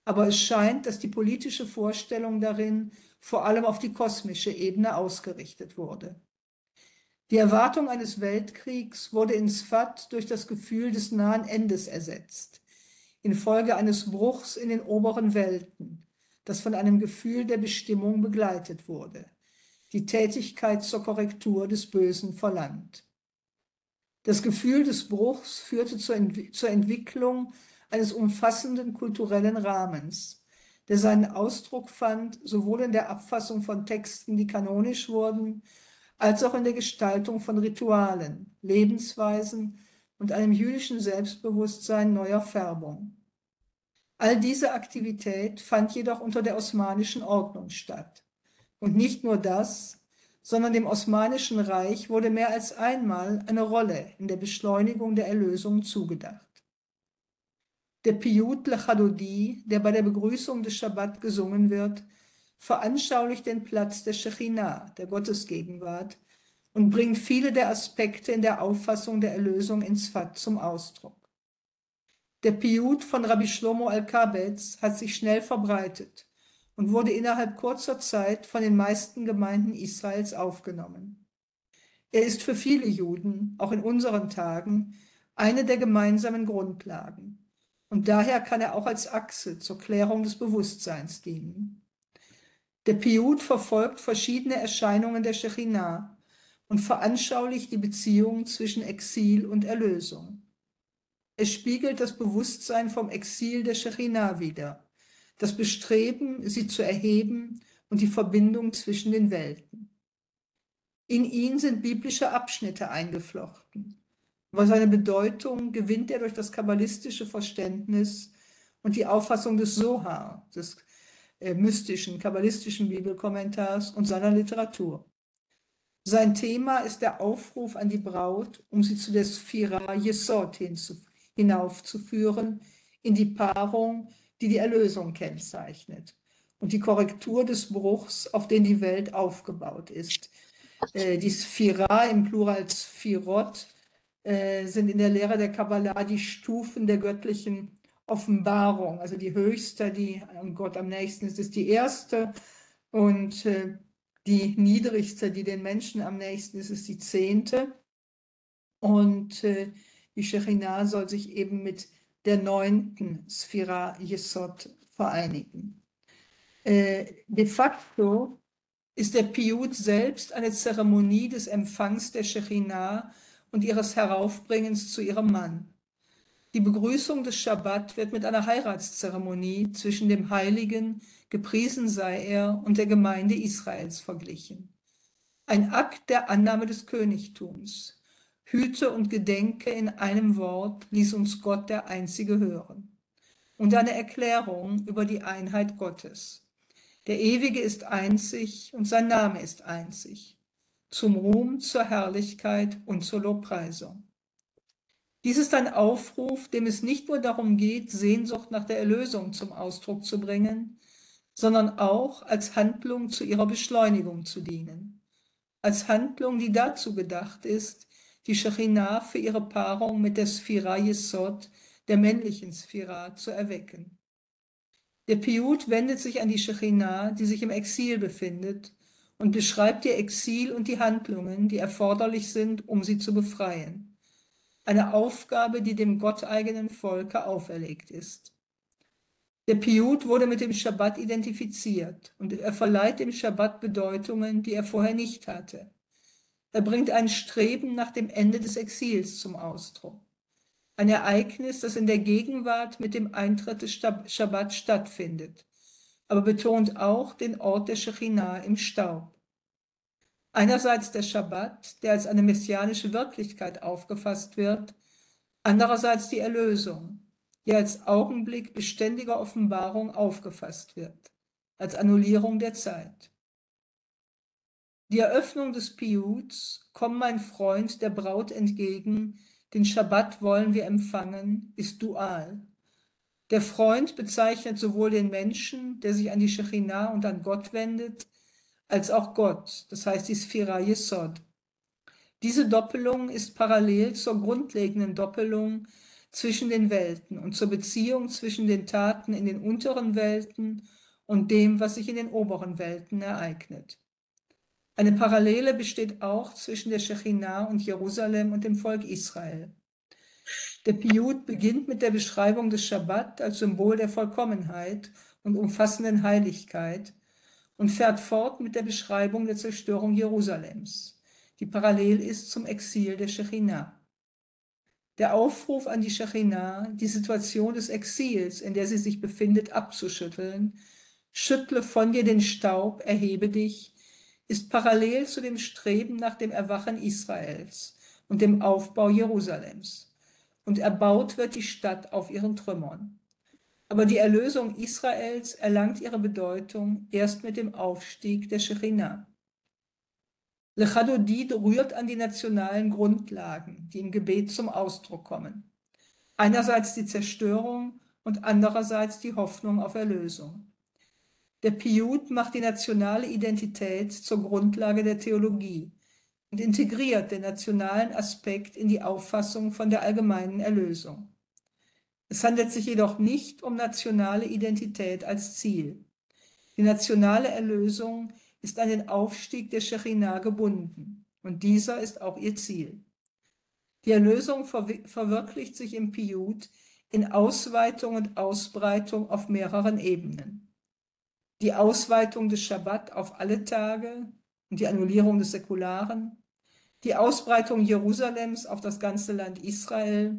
aber es scheint, dass die politische Vorstellung darin vor allem auf die kosmische Ebene ausgerichtet wurde. Die Erwartung eines Weltkriegs wurde in Sfat durch das Gefühl des nahen Endes ersetzt, infolge eines Bruchs in den oberen Welten, das von einem Gefühl der Bestimmung begleitet wurde, die Tätigkeit zur Korrektur des Bösen verlangt. Das Gefühl des Bruchs führte zur Entwicklung eines umfassenden kulturellen Rahmens, der seinen Ausdruck fand, sowohl in der Abfassung von Texten, die kanonisch wurden, als auch in der Gestaltung von Ritualen, Lebensweisen und einem jüdischen Selbstbewusstsein neuer Färbung. All diese Aktivität fand jedoch unter der osmanischen Ordnung statt. Und nicht nur das, sondern dem Osmanischen Reich wurde mehr als einmal eine Rolle in der Beschleunigung der Erlösung zugedacht. Der Piyut Lechadodi, der bei der Begrüßung des Schabbat gesungen wird, veranschaulicht den Platz der Shechinah, der Gottesgegenwart, und bringt viele der Aspekte in der Auffassung der Erlösung in Sfat zum Ausdruck. Der Piyut von Rabbi Shlomo Alkabetz hat sich schnell verbreitet und wurde innerhalb kurzer Zeit von den meisten Gemeinden Israels aufgenommen. Er ist für viele Juden, auch in unseren Tagen, eine der gemeinsamen Grundlagen. Und daher kann er auch als Achse zur Klärung des Bewusstseins dienen. Der Piyut verfolgt verschiedene Erscheinungen der Shechinah und veranschaulicht die Beziehung zwischen Exil und Erlösung. Es spiegelt das Bewusstsein vom Exil der Shechinah wider, das Bestreben, sie zu erheben und die Verbindung zwischen den Welten. In ihn sind biblische Abschnitte eingeflochten. Aber seine Bedeutung gewinnt er durch das kabbalistische Verständnis und die Auffassung des Sohar, des mystischen, kabbalistischen Bibelkommentars und seiner Literatur. Sein Thema ist der Aufruf an die Braut, um sie zu der Sphira Yesod hinaufzuführen, in die Paarung, die die Erlösung kennzeichnet, und die Korrektur des Bruchs, auf den die Welt aufgebaut ist. Die Sphira im Plural Sphirot sind in der Lehre der Kabbalah die Stufen der göttlichen Offenbarung. Also die höchste, die Gott am nächsten ist die erste, und die niedrigste, die den Menschen am nächsten ist die 10. Und die Shechinah soll sich eben mit der 9. Sphira Yesod vereinigen. De facto ist der Piyut selbst eine Zeremonie des Empfangs der Shechinah und ihres Heraufbringens zu ihrem Mann. Die Begrüßung des Schabbat wird mit einer Heiratszeremonie zwischen dem Heiligen, gepriesen sei er, und der Gemeinde Israels verglichen. Ein Akt der Annahme des Königtums. Hüte und gedenke in einem Wort, ließ uns Gott der Einzige hören. Und eine Erklärung über die Einheit Gottes. Der Ewige ist einzig und sein Name ist einzig. Zum Ruhm, zur Herrlichkeit und zur Lobpreisung. Dies ist ein Aufruf, dem es nicht nur darum geht, Sehnsucht nach der Erlösung zum Ausdruck zu bringen, sondern auch als Handlung zu ihrer Beschleunigung zu dienen. Als Handlung, die dazu gedacht ist, die Shechinah für ihre Paarung mit der Sphira Yesod, der männlichen Sphira, zu erwecken. Der Piyut wendet sich an die Shechinah, die sich im Exil befindet, und beschreibt ihr Exil und die Handlungen, die erforderlich sind, um sie zu befreien. Eine Aufgabe, die dem gotteigenen Volke auferlegt ist. Der Piyut wurde mit dem Schabbat identifiziert und er verleiht dem Schabbat Bedeutungen, die er vorher nicht hatte. Er bringt ein Streben nach dem Ende des Exils zum Ausdruck. Ein Ereignis, das in der Gegenwart mit dem Eintritt des Schabbat stattfindet, aber betont auch den Ort der Shechinah im Staub. Einerseits der Schabbat, der als eine messianische Wirklichkeit aufgefasst wird, andererseits die Erlösung, die als Augenblick beständiger Offenbarung aufgefasst wird, als Annullierung der Zeit. Die Eröffnung des Pijuts, komm mein Freund der Braut entgegen, den Schabbat wollen wir empfangen, ist dual. Der Freund bezeichnet sowohl den Menschen, der sich an die Shechinah und an Gott wendet, als auch Gott, das heißt die Sphira Yesod. Diese Doppelung ist parallel zur grundlegenden Doppelung zwischen den Welten und zur Beziehung zwischen den Taten in den unteren Welten und dem, was sich in den oberen Welten ereignet. Eine Parallele besteht auch zwischen der Schechinah und Jerusalem und dem Volk Israel. Der Piyut beginnt mit der Beschreibung des Schabbat als Symbol der Vollkommenheit und umfassenden Heiligkeit und fährt fort mit der Beschreibung der Zerstörung Jerusalems, die parallel ist zum Exil der Schechinah. Der Aufruf an die Schechinah, die Situation des Exils, in der sie sich befindet, abzuschütteln, schüttle von dir den Staub, erhebe dich, ist parallel zu dem Streben nach dem Erwachen Israels und dem Aufbau Jerusalems. Und erbaut wird die Stadt auf ihren Trümmern. Aber die Erlösung Israels erlangt ihre Bedeutung erst mit dem Aufstieg der Schechinah. Lechadodid rührt an die nationalen Grundlagen, die im Gebet zum Ausdruck kommen. Einerseits die Zerstörung und andererseits die Hoffnung auf Erlösung. Der Piyut macht die nationale Identität zur Grundlage der Theologie und integriert den nationalen Aspekt in die Auffassung von der allgemeinen Erlösung. Es handelt sich jedoch nicht um nationale Identität als Ziel. Die nationale Erlösung ist an den Aufstieg der Schechinah gebunden und dieser ist auch ihr Ziel. Die Erlösung verwirklicht sich im Piyut in Ausweitung und Ausbreitung auf mehreren Ebenen. Die Ausweitung des Schabbat auf alle Tage und die Annullierung des Säkularen, die Ausbreitung Jerusalems auf das ganze Land Israel,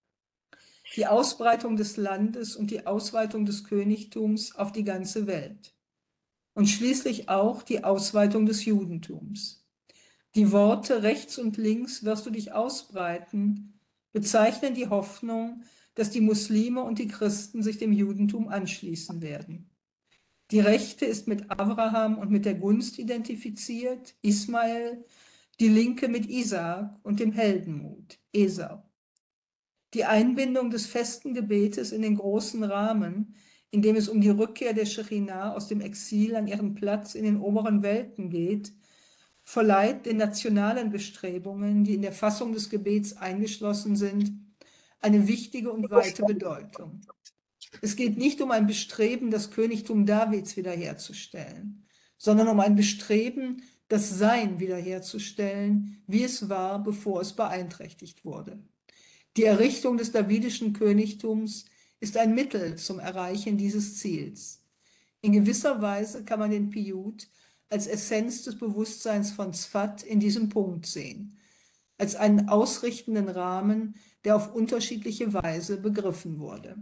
die Ausbreitung des Landes und die Ausweitung des Königtums auf die ganze Welt. Und schließlich auch die Ausweitung des Judentums. Die Worte rechts und links wirst du dich ausbreiten bezeichnen die Hoffnung, dass die Muslime und die Christen sich dem Judentum anschließen werden. Die Rechte ist mit Abraham und mit der Gunst identifiziert, Ismael, die Linke mit Isaak und dem Heldenmut, Esau. Die Einbindung des festen Gebetes in den großen Rahmen, in dem es um die Rückkehr der Schechinah aus dem Exil an ihren Platz in den oberen Welten geht, verleiht den nationalen Bestrebungen, die in der Fassung des Gebets eingeschlossen sind, eine wichtige und weite Bedeutung. Es geht nicht um ein Bestreben, das Königtum Davids wiederherzustellen, sondern um ein Bestreben, das Sein wiederherzustellen, wie es war, bevor es beeinträchtigt wurde. Die Errichtung des davidischen Königtums ist ein Mittel zum Erreichen dieses Ziels. In gewisser Weise kann man den Piyut als Essenz des Bewusstseins von Tzfat in diesem Punkt sehen, als einen ausrichtenden Rahmen, der auf unterschiedliche Weise begriffen wurde.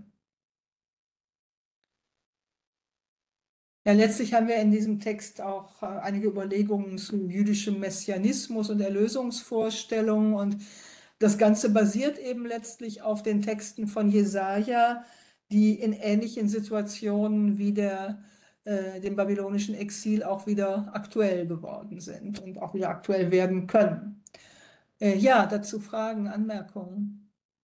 Ja, letztlich haben wir in diesem Text auch einige Überlegungen zu jüdischem Messianismus und Erlösungsvorstellungen und das Ganze basiert eben letztlich auf den Texten von Jesaja, die in ähnlichen Situationen wie dem babylonischen Exil auch wieder aktuell geworden sind und auch wieder aktuell werden können. Ja, dazu Fragen, Anmerkungen.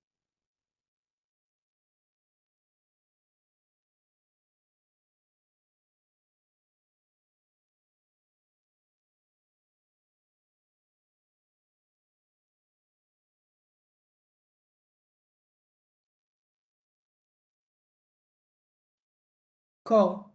Cor.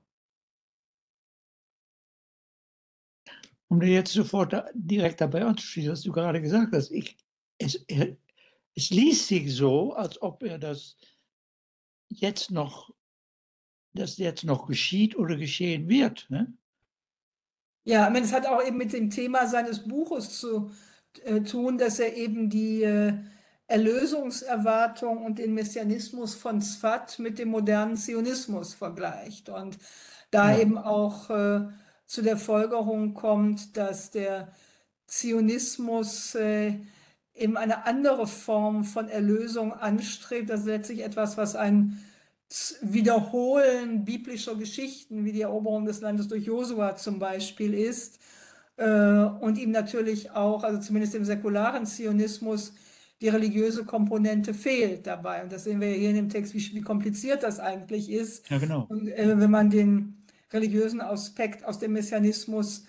Um dir jetzt sofort direkt dabei anzuschließen, was du gerade gesagt hast, es liest sich so, als ob das jetzt noch geschieht oder geschehen wird. Ne? Ja, ich meine, es hat auch eben mit dem Thema seines Buches zu tun, dass er eben die Erlösungserwartung und den Messianismus von Tzfat mit dem modernen Zionismus vergleicht und da eben auch zu der Folgerung kommt, dass der Zionismus eben eine andere Form von Erlösung anstrebt. Das ist letztlich etwas, was ein Wiederholen biblischer Geschichten, wie die Eroberung des Landes durch Josua zum Beispiel ist, und ihm natürlich auch, also zumindest im säkularen Zionismus, die religiöse Komponente fehlt dabei. Und das sehen wir ja hier in dem Text, wie kompliziert das eigentlich ist. Ja, genau. Und wenn man den religiösen Aspekt aus dem Messianismus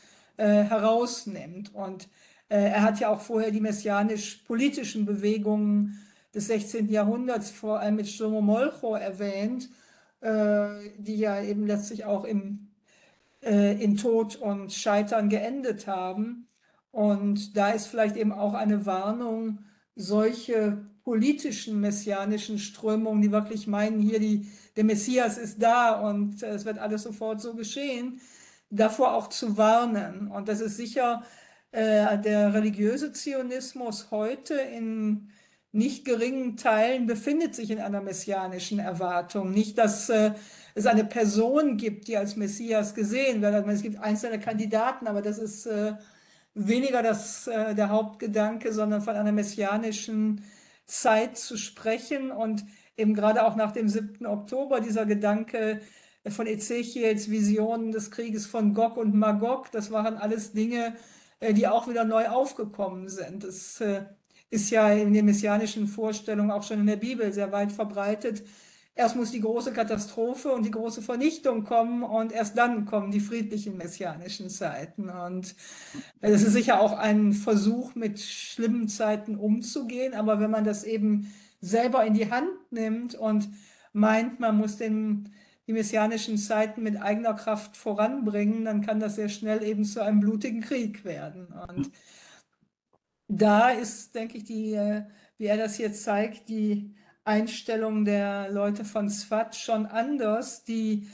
herausnimmt. Und er hat ja auch vorher die messianisch-politischen Bewegungen des 16. Jahrhunderts, vor allem mit Shlomo Molcho erwähnt, die ja eben letztlich auch in Tod und Scheitern geendet haben. Und da ist vielleicht eben auch eine Warnung, solche politischen messianischen Strömungen, die wirklich meinen, hier der Messias ist da und es wird alles sofort so geschehen, davor auch zu warnen. Und das ist sicher der religiöse Zionismus heute in nicht geringen Teilen befindet sich in einer messianischen Erwartung. Nicht, dass es eine Person gibt, die als Messias gesehen wird. Also es gibt einzelne Kandidaten, aber das ist weniger der Hauptgedanke, sondern von einer messianischen Zeit zu sprechen. Und eben gerade auch nach dem 7. Oktober dieser Gedanke von Ezechiels Visionen des Krieges von Gog und Magog, das waren alles Dinge, die auch wieder neu aufgekommen sind. Das ist ja in den messianischen Vorstellungen auch schon in der Bibel sehr weit verbreitet. Erst muss die große Katastrophe und die große Vernichtung kommen und erst dann kommen die friedlichen messianischen Zeiten. Und es ist sicher auch ein Versuch, mit schlimmen Zeiten umzugehen. Aber wenn man das eben selber in die Hand nimmt und meint, man muss die messianischen Zeiten mit eigener Kraft voranbringen, dann kann das sehr schnell eben zu einem blutigen Krieg werden. Und da ist, denke ich, wie er das jetzt zeigt, die Einstellung der Leute von Sfat schon anders, die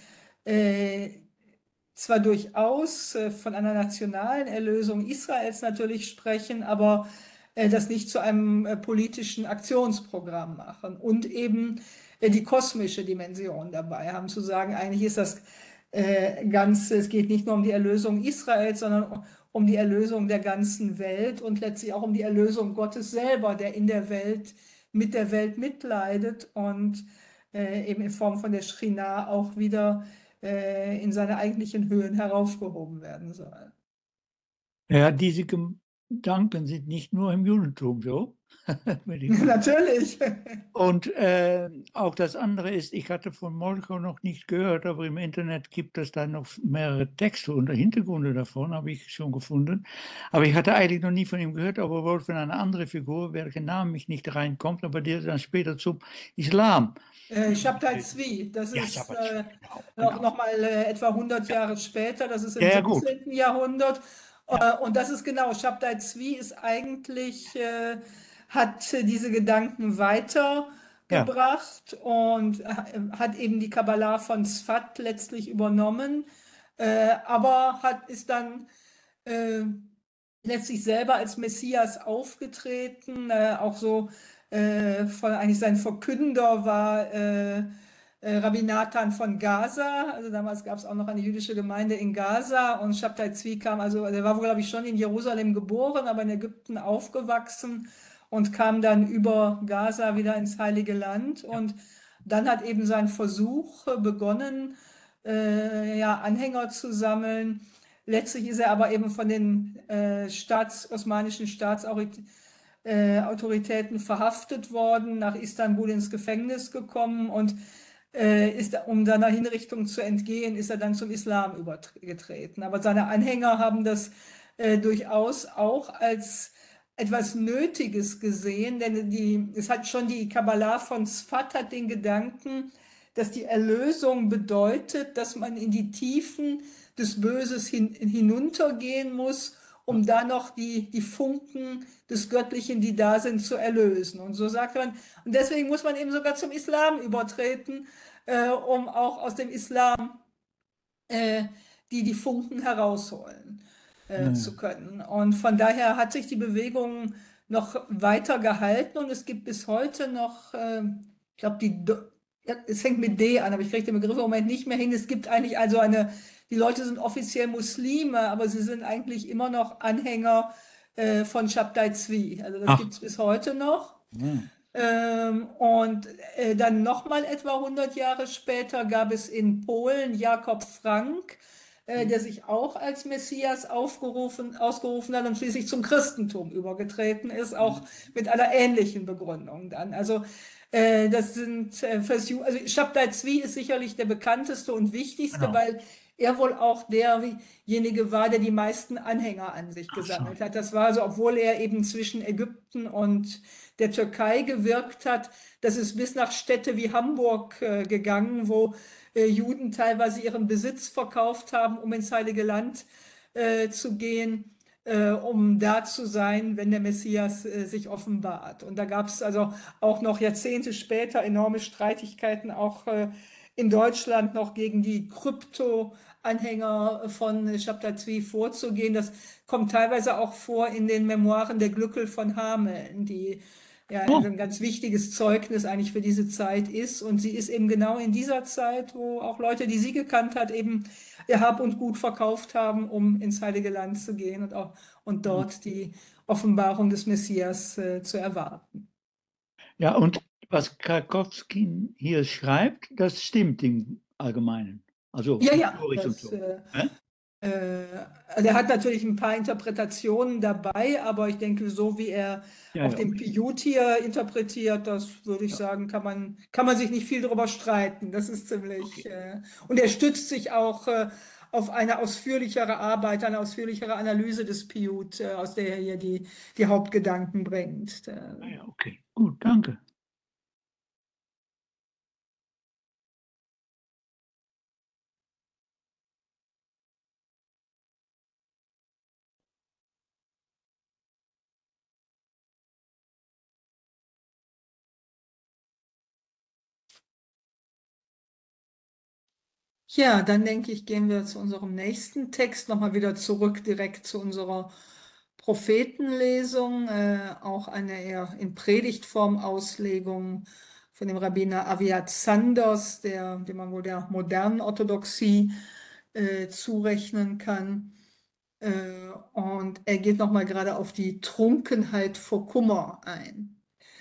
zwar durchaus von einer nationalen Erlösung Israels natürlich sprechen, aber das nicht zu einem politischen Aktionsprogramm machen und eben die kosmische Dimension dabei haben, zu sagen, eigentlich ist das Ganze, es geht nicht nur um die Erlösung Israels, sondern um die Erlösung der ganzen Welt und letztlich auch um die Erlösung Gottes selber, der in der Welt, mit der Welt mitleidet und eben in Form von der Schchina auch wieder in seine eigentlichen Höhen heraufgehoben werden soll. Ja, diese Gedanken sind nicht nur im Judentum so. Natürlich. Und auch das andere ist, ich hatte von Molcho noch nicht gehört, aber im Internet gibt es da noch mehrere Texte und Hintergründe davon, habe ich schon gefunden. Aber ich hatte eigentlich noch nie von ihm gehört, aber wohl von einer anderen Figur, welcher Name mich nicht reinkommt, aber der dann später zum Islam. Shabtai Tzvi, das Ja, ist Shabtai Tzvi, genau. noch mal etwa 100 Jahre später, das ist im Ja, gut. 17. Jahrhundert. Ja. Und das ist genau, Shabtai Tzvi ist eigentlich, hat diese Gedanken weitergebracht und hat eben die Kabbalah von Sfat letztlich übernommen, aber ist dann letztlich selber als Messias aufgetreten, auch so eigentlich sein Verkünder war Rabbi Nathan von Gaza. Also damals gab es auch noch eine jüdische Gemeinde in Gaza und Shabtai Tzvi kam, also er war wohl, glaube ich, schon in Jerusalem geboren, aber in Ägypten aufgewachsen und kam dann über Gaza wieder ins Heilige Land. Und dann hat eben sein Versuch begonnen, ja, Anhänger zu sammeln. Letztlich ist er aber eben von den osmanischen Staatsautoritäten verhaftet worden, nach Istanbul ins Gefängnis gekommen und um seiner Hinrichtung zu entgehen, ist er dann zum Islam übergetreten. Aber seine Anhänger haben das durchaus auch als etwas Nötiges gesehen, denn es hat schon die Kabbalah von Sfat hat den Gedanken, dass die Erlösung bedeutet, dass man in die Tiefen des Böses hinuntergehen muss, um da noch die Funken des Göttlichen, die da sind, zu erlösen. Und so sagt man, und deswegen muss man eben sogar zum Islam übertreten, um auch aus dem Islam die Funken herausholen zu können. Und von daher hat sich die Bewegung noch weiter gehalten und es gibt bis heute noch, ich glaube, es fängt mit D an, aber ich kriege den Begriff im Moment nicht mehr hin. Es gibt eigentlich also die Leute sind offiziell Muslime, aber sie sind eigentlich immer noch Anhänger von Shabtai Tzvi. Also das gibt es bis heute noch. Und dann nochmal etwa 100 Jahre später gab es in Polen Jakob Frank, der sich auch als Messias ausgerufen hat und schließlich zum Christentum übergetreten ist, auch mit einer ähnlichen Begründung dann. Also das sind Versuche, also Shabtai Tzvi ist sicherlich der bekannteste und wichtigste, weil er wohl auch derjenige war, der die meisten Anhänger an sich Ach so. gesammelt hat. Das war so, obwohl er eben zwischen Ägypten und der Türkei gewirkt hat, das ist bis nach Städte wie Hamburg gegangen, wo Juden teilweise ihren Besitz verkauft haben, um ins Heilige Land zu gehen, um da zu sein, wenn der Messias sich offenbart. Und da gab es also auch noch Jahrzehnte später enorme Streitigkeiten, auch in Deutschland noch gegen die Krypto-Anhänger von Shabtai Tzvi vorzugehen. Das kommt teilweise auch vor in den Memoiren der Glückel von Hameln, die ja Oh, ein ganz wichtiges Zeugnis eigentlich für diese Zeit ist. Und sie ist eben genau in dieser Zeit, wo auch Leute, die sie gekannt hat, eben ihr Hab und Gut verkauft haben, um ins Heilige Land zu gehen und dort die Offenbarung des Messias zu erwarten. ja, und was Krakowski hier schreibt, das stimmt im Allgemeinen. Also Ja, ja, historisch und so. Hä? der hat natürlich ein paar Interpretationen dabei, aber ich denke, so wie er Ja, auch ja, den okay. Piyut hier interpretiert, das würde ich Ja, sagen, kann man sich nicht viel darüber streiten. Das ist ziemlich, okay. und er stützt sich auch auf eine ausführlichere Arbeit, eine ausführlichere Analyse des Piyut, aus der er hier die Hauptgedanken bringt. Ah, ja, okay. Gut, danke. Ja, dann denke ich, gehen wir zu unserem nächsten Text nochmal wieder zurück, direkt zu unserer Prophetenlesung, auch eine eher in Predigtform Auslegung von dem Rabbiner Aviad Sanders, dem man wohl der modernen Orthodoxie zurechnen kann. Und er geht nochmal gerade auf die Trunkenheit vor Kummer ein.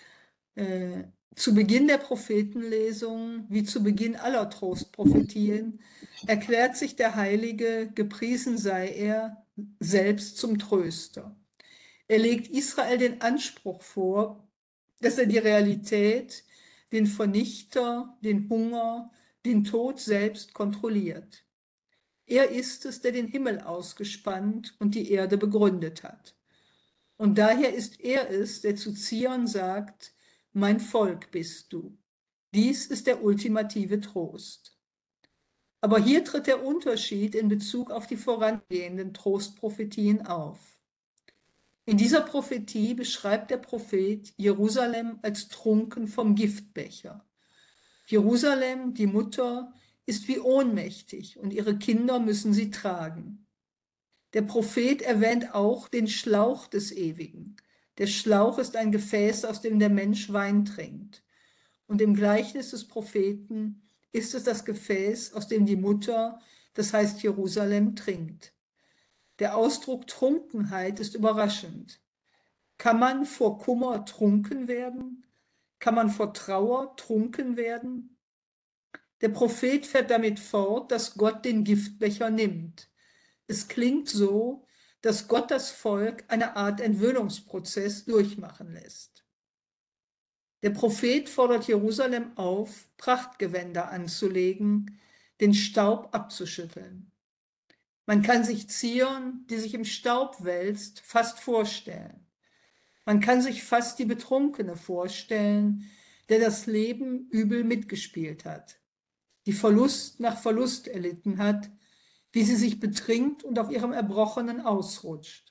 Zu Beginn der Prophetenlesung, wie zu Beginn aller Trostprophetien, erklärt sich der Heilige, gepriesen sei er, selbst zum Tröster. Er legt Israel den Anspruch vor, dass er die Realität, den Vernichter, den Hunger, den Tod selbst kontrolliert. Er ist es, der den Himmel ausgespannt und die Erde begründet hat. Und daher ist er es, der zu Zion sagt, mein Volk bist du. Dies ist der ultimative Trost. Aber hier tritt der Unterschied in Bezug auf die vorangehenden Trostprophetien auf. In dieser Prophetie beschreibt der Prophet Jerusalem als trunken vom Giftbecher. Jerusalem, die Mutter, ist wie ohnmächtig und ihre Kinder müssen sie tragen. Der Prophet erwähnt auch den Schlauch des Ewigen. Der Schlauch ist ein Gefäß, aus dem der Mensch Wein trinkt. Und im Gleichnis des Propheten ist es das Gefäß, aus dem die Mutter, das heißt Jerusalem, trinkt. Der Ausdruck Trunkenheit ist überraschend. Kann man vor Kummer trunken werden? Kann man vor Trauer trunken werden? Der Prophet fährt damit fort, dass Gott den Giftbecher nimmt. Es klingt so, dass Gott das Volk eine Art Entwöhnungsprozess durchmachen lässt. Der Prophet fordert Jerusalem auf, Prachtgewänder anzulegen, den Staub abzuschütteln. Man kann sich Zion, die sich im Staub wälzt, fast vorstellen. Man kann sich fast die Betrunkene vorstellen, der das Leben übel mitgespielt hat, die Verlust nach Verlust erlitten hat, wie sie sich betrinkt und auf ihrem Erbrochenen ausrutscht.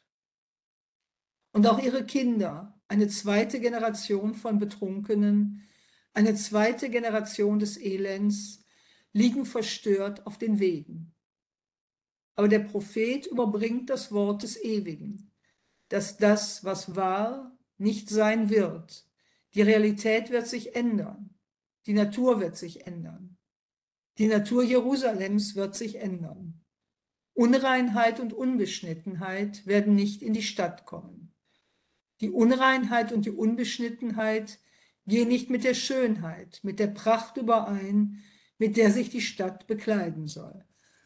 Und auch ihre Kinder, eine zweite Generation von Betrunkenen, eine zweite Generation des Elends, liegen verstört auf den Wegen. Aber der Prophet überbringt das Wort des Ewigen, dass das, was war, nicht sein wird. Die Realität wird sich ändern. Die Natur wird sich ändern. Die Natur Jerusalems wird sich ändern. Unreinheit und Unbeschnittenheit werden nicht in die Stadt kommen. Die Unreinheit und die Unbeschnittenheit gehen nicht mit der Schönheit, mit der Pracht überein, mit der sich die Stadt bekleiden soll.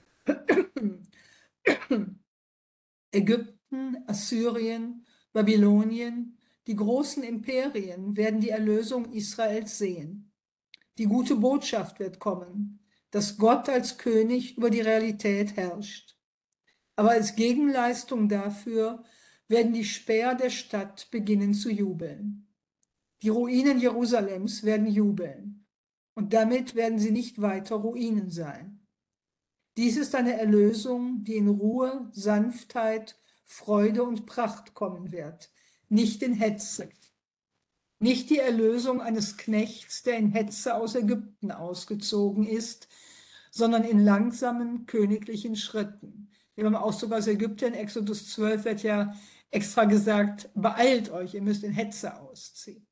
Ägypten, Assyrien, Babylonien, die großen Imperien werden die Erlösung Israels sehen. Die gute Botschaft wird kommen. dass Gott als König über die Realität herrscht. Aber als Gegenleistung dafür werden die Späher der Stadt beginnen zu jubeln. Die Ruinen Jerusalems werden jubeln. Und damit werden sie nicht weiter Ruinen sein. Dies ist eine Erlösung, die in Ruhe, Sanftheit, Freude und Pracht kommen wird, nicht in Hetze. Nicht die Erlösung eines Knechts, der in Hetze aus Ägypten ausgezogen ist, sondern in langsamen königlichen Schritten. Beim Auszug aus Ägypten, in Exodus 12, wird ja extra gesagt, beeilt euch, ihr müsst in Hetze ausziehen.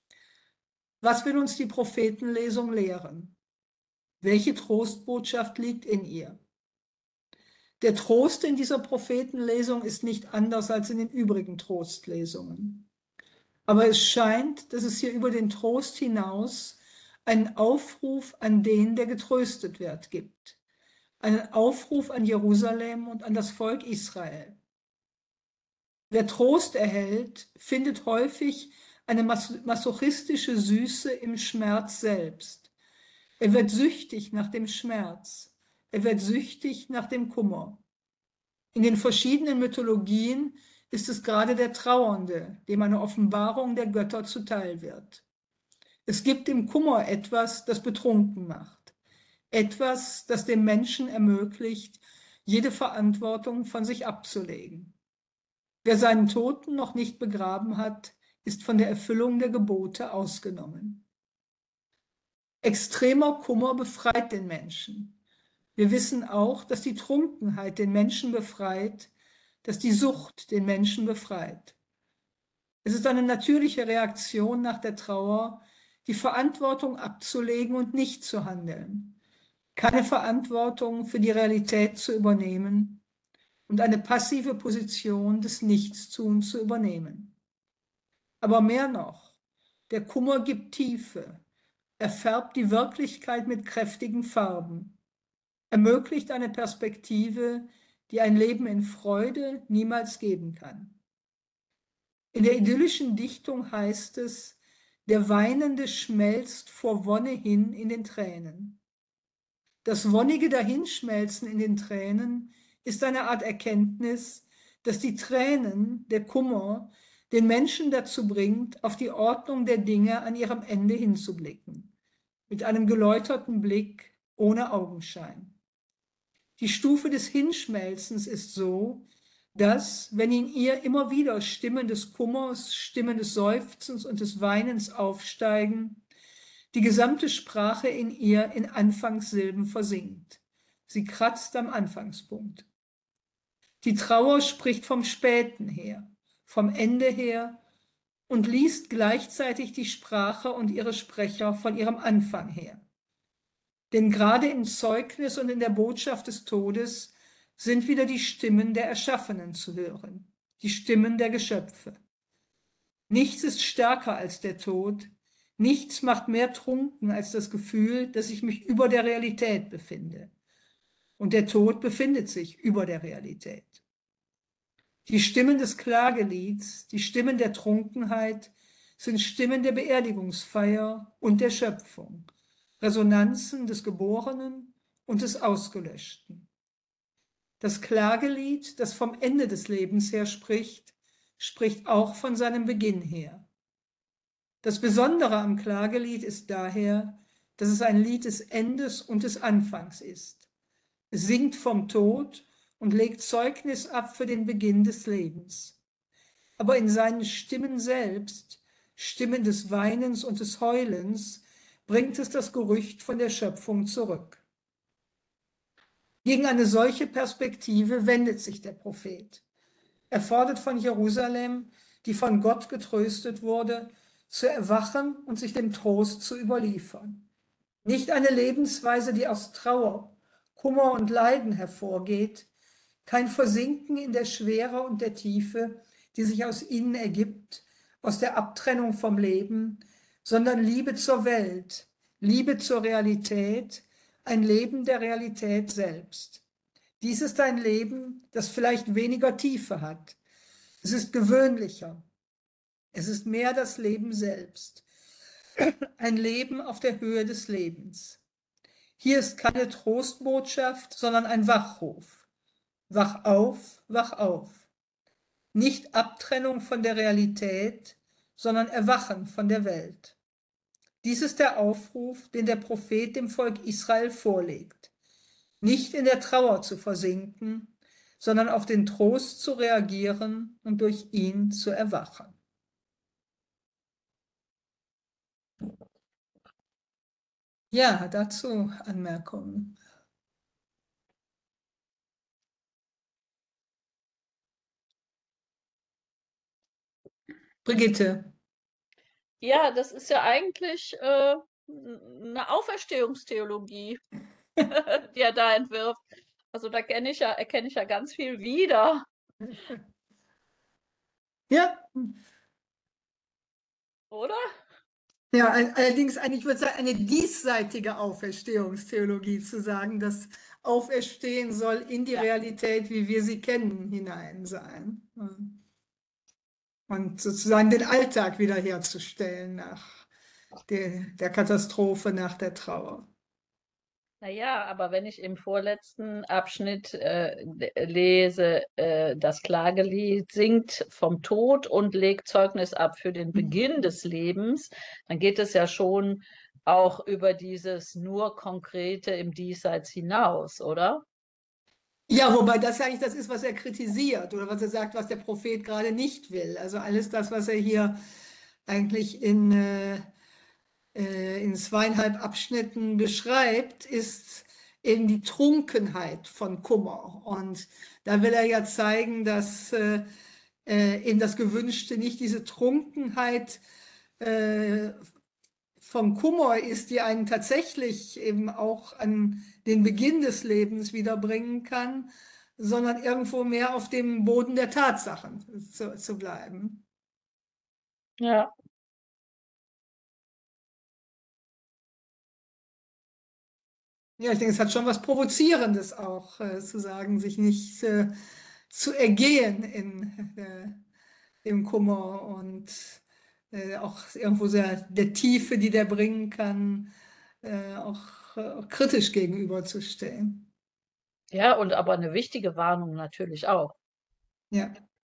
Was will uns die Prophetenlesung lehren? Welche Trostbotschaft liegt in ihr? Der Trost in dieser Prophetenlesung ist nicht anders als in den übrigen Trostlesungen. Aber es scheint, dass es hier über den Trost hinaus einen Aufruf an den, der getröstet wird, gibt. Einen Aufruf an Jerusalem und an das Volk Israel. Wer Trost erhält, findet häufig eine masochistische Süße im Schmerz selbst. Er wird süchtig nach dem Schmerz. Er wird süchtig nach dem Kummer. In den verschiedenen Mythologien ist es gerade der Trauernde, dem eine Offenbarung der Götter zuteil wird. Es gibt im Kummer etwas, das betrunken macht. Etwas, das dem Menschen ermöglicht, jede Verantwortung von sich abzulegen. Wer seinen Toten noch nicht begraben hat, ist von der Erfüllung der Gebote ausgenommen. Extremer Kummer befreit den Menschen. Wir wissen auch, dass die Trunkenheit den Menschen befreit, dass die Sucht den Menschen befreit. Es ist eine natürliche Reaktion nach der Trauer, die Verantwortung abzulegen und nicht zu handeln, keine Verantwortung für die Realität zu übernehmen und eine passive Position des Nichtstuns zu übernehmen. Aber mehr noch, der Kummer gibt Tiefe, er färbt die Wirklichkeit mit kräftigen Farben, ermöglicht eine Perspektive, die ein Leben in Freude niemals geben kann. In der idyllischen Dichtung heißt es, der Weinende schmelzt vor Wonne hin in den Tränen. Das wonnige Dahinschmelzen in den Tränen ist eine Art Erkenntnis, dass die Tränen, der Kummer, den Menschen dazu bringt, auf die Ordnung der Dinge an ihrem Ende hinzublicken, mit einem geläuterten Blick, ohne Augenschein. Die Stufe des Hinschmelzens ist so, dass, wenn in ihr immer wieder Stimmen des Kummers, Stimmen des Seufzens und des Weinens aufsteigen, die gesamte Sprache in ihr in Anfangssilben versinkt. Sie kratzt am Anfangspunkt. Die Trauer spricht vom Späten her, vom Ende her und liest gleichzeitig die Sprache und ihre Sprecher von ihrem Anfang her. Denn gerade im Zeugnis und in der Botschaft des Todes sind wieder die Stimmen der Erschaffenen zu hören, die Stimmen der Geschöpfe. Nichts ist stärker als der Tod, nichts macht mehr trunken als das Gefühl, dass ich mich über der Realität befinde. Und der Tod befindet sich über der Realität. Die Stimmen des Klagelieds, die Stimmen der Trunkenheit sind Stimmen der Beerdigungsfeier und der Schöpfung, Resonanzen des Geborenen und des Ausgelöschten. Das Klagelied, das vom Ende des Lebens her spricht, spricht auch von seinem Beginn her. Das Besondere am Klagelied ist daher, dass es ein Lied des Endes und des Anfangs ist. Es singt vom Tod und legt Zeugnis ab für den Beginn des Lebens. Aber in seinen Stimmen selbst, Stimmen des Weinens und des Heulens, bringt es das Gerücht von der Schöpfung zurück. Gegen eine solche Perspektive wendet sich der Prophet. Er fordert von Jerusalem, die von Gott getröstet wurde, zu erwachen und sich dem Trost zu überliefern. Nicht eine Lebensweise, die aus Trauer, Kummer und Leiden hervorgeht, kein Versinken in der Schwere und der Tiefe, die sich aus ihnen ergibt, aus der Abtrennung vom Leben, sondern Liebe zur Welt, Liebe zur Realität, ein Leben der Realität selbst. Dies ist ein Leben, das vielleicht weniger Tiefe hat. Es ist gewöhnlicher. Es ist mehr das Leben selbst. Ein Leben auf der Höhe des Lebens. Hier ist keine Trostbotschaft, sondern ein Wachruf. Wach auf, wach auf. Nicht Abtrennung von der Realität, sondern Erwachen von der Welt. Dies ist der Aufruf, den der Prophet dem Volk Israel vorlegt. Nicht in der Trauer zu versinken, sondern auf den Trost zu reagieren und durch ihn zu erwachen. Ja, dazu Anmerkungen. Brigitte. Ja, das ist ja eigentlich eine Auferstehungstheologie, die er da entwirft. Also da erkenne ich ja ganz viel wieder, Ja, oder? ja, allerdings ich würde sagen, eine diesseitige Auferstehungstheologie zu sagen, dass Auferstehen soll in die Ja. Realität, wie wir sie kennen, hinein sein. Und sozusagen den Alltag wiederherzustellen nach der Katastrophe, nach der Trauer. Naja, aber wenn ich im vorletzten Abschnitt lese, das Klagelied singt vom Tod und legt Zeugnis ab für den Beginn des Lebens, dann geht es ja schon auch über dieses nur Konkrete im Diesseits hinaus, oder? Ja, wobei das eigentlich das ist, was er kritisiert oder was er sagt, was der Prophet gerade nicht will. Also alles das, was er hier eigentlich in 2,5 Abschnitten beschreibt, ist eben die Trunkenheit von Kummer. Und da will er ja zeigen, dass eben das Gewünschte nicht diese Trunkenheit vom Kummer ist, die einen tatsächlich eben auch an den Beginn des Lebens wiederbringen kann, sondern irgendwo mehr auf dem Boden der Tatsachen zu bleiben. Ja. Ja, ich denke, es hat schon was Provozierendes auch, zu sagen, sich nicht zu ergehen im Kummer und auch irgendwo sehr der Tiefe, die der bringen kann, auch kritisch gegenüberzustehen. Ja, und aber eine wichtige Warnung natürlich auch. Ja.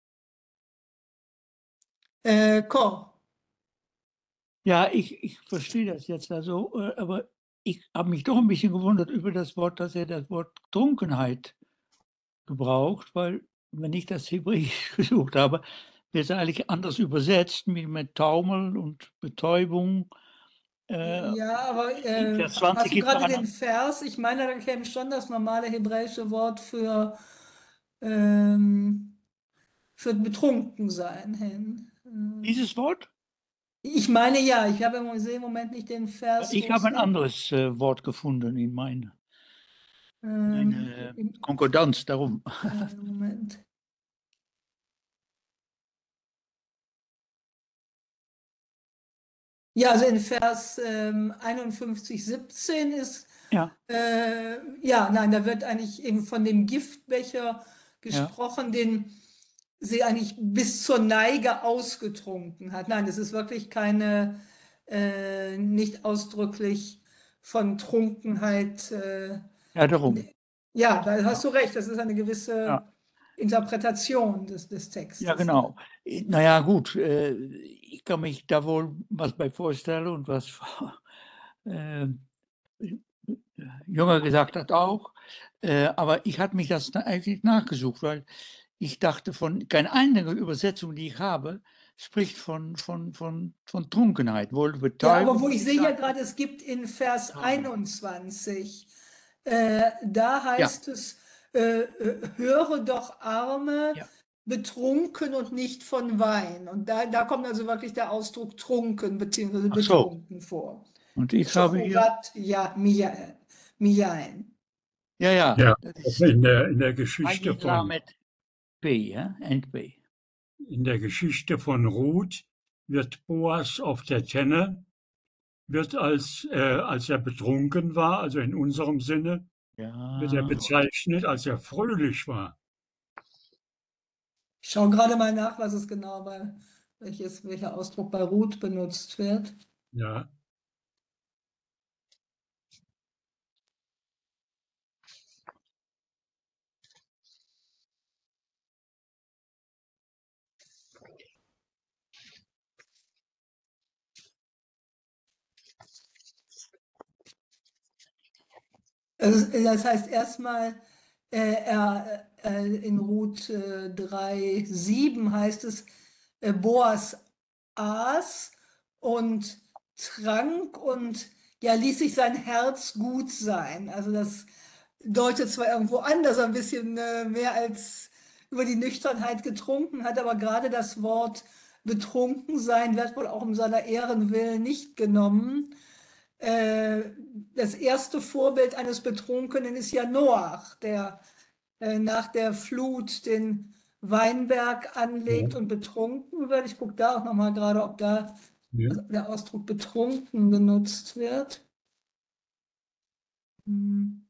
Cor. Ja, ich verstehe das jetzt also, aber ich habe mich doch ein bisschen gewundert über das Wort, dass er das Wort Trunkenheit gebraucht, weil, wenn ich das Hebräisch gesucht habe, wird es eigentlich anders übersetzt mit Taumel und Betäubung. Ja, aber Vers hast 20 du gibt noch gerade den einen. Vers? Ich meine, da käme schon das normale hebräische Wort für betrunken sein hin. Dieses Wort? Ich meine ja, ich habe im Moment nicht den Vers, Ich wo habe es ein anderes Wort gefunden in meine im Konkordanz darum. Moment. Ja, also in Vers 51, 17 ist, Ja, ja, nein, da wird eigentlich eben von dem Giftbecher ja, gesprochen, den sie eigentlich bis zur Neige ausgetrunken hat. Nein, das ist wirklich nicht ausdrücklich von Trunkenheit. ja, darum. Ja, da hast Ja, du recht, das ist eine gewisse ja, Interpretation des ja, Textes. genau. Naja, gut, ich kann mich da wohl was bei vorstellen und was äh, Jünger gesagt hat auch. Aber ich hatte mich das eigentlich nachgesucht, weil ich dachte, keine einzige Übersetzung, die ich habe, spricht von Trunkenheit. Wohl Ja, aber Betäubung, wo wie ich sehe ja gesagt. gerade, es gibt in Vers Taumel. 21, da Ja, heißt es, höre doch Arme, ja. betrunken und nicht von Wein. Und da kommt also wirklich der Ausdruck trunken bzw. Ach so. betrunken vor. Und ich habe hier, Shochurat, ja, mijain. ja, ja, Ja, das auch ist in der Geschichte eigentlich La von, mit B, ja, NB. in der Geschichte von Ruth wird Boas auf der Tenne, wird als er betrunken war, also in unserem Sinne, wird er Ja, bezeichnet, als er fröhlich war. Ich schaue gerade mal nach, was es genau war, welcher Ausdruck bei Ruth benutzt wird. Ja, Also, das heißt erstmal, in Ruth 3,7 heißt es, Boas aß und trank und ja, ließ sich sein Herz gut sein. Also das deutet zwar irgendwo an, dass er ein bisschen mehr als über die Nüchternheit getrunken hat, aber gerade das Wort betrunken sein wird wohl auch um seiner Ehren willen nicht genommen. Äh, Das erste Vorbild eines Betrunkenen ist ja Noach, der nach der Flut den Weinberg anlegt Ja, und betrunken wird. Ich gucke da auch noch mal gerade, ob da ja. der Ausdruck betrunken genutzt wird. Hm.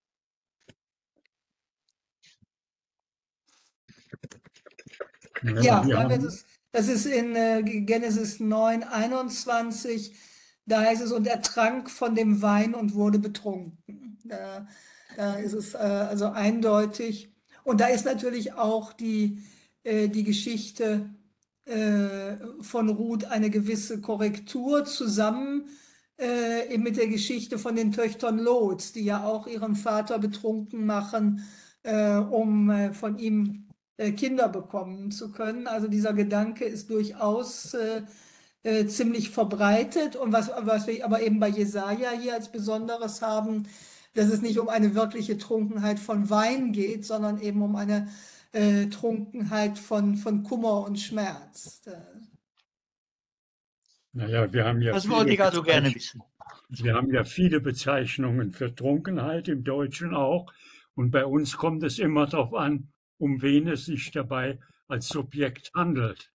Ja, Ja, wir da wird haben, es, das ist in Genesis 9,21. Da heißt es, und er trank von dem Wein und wurde betrunken. Da ist es also eindeutig. Und da ist natürlich auch die Geschichte von Ruth eine gewisse Korrektur zusammen eben mit der Geschichte von den Töchtern Lots, die ja auch ihren Vater betrunken machen, um von ihm Kinder bekommen zu können. Also dieser Gedanke ist durchaus ziemlich verbreitet. Und was wir aber eben bei Jesaja hier als Besonderes haben, dass es nicht um eine wirkliche Trunkenheit von Wein geht, sondern eben um eine Trunkenheit von Kummer und Schmerz. naja, wir haben ja Das wollte ich also gerne wissen. Wir haben ja viele Bezeichnungen für Trunkenheit, im Deutschen auch. Und bei uns kommt es immer darauf an, um wen es sich dabei als Subjekt handelt.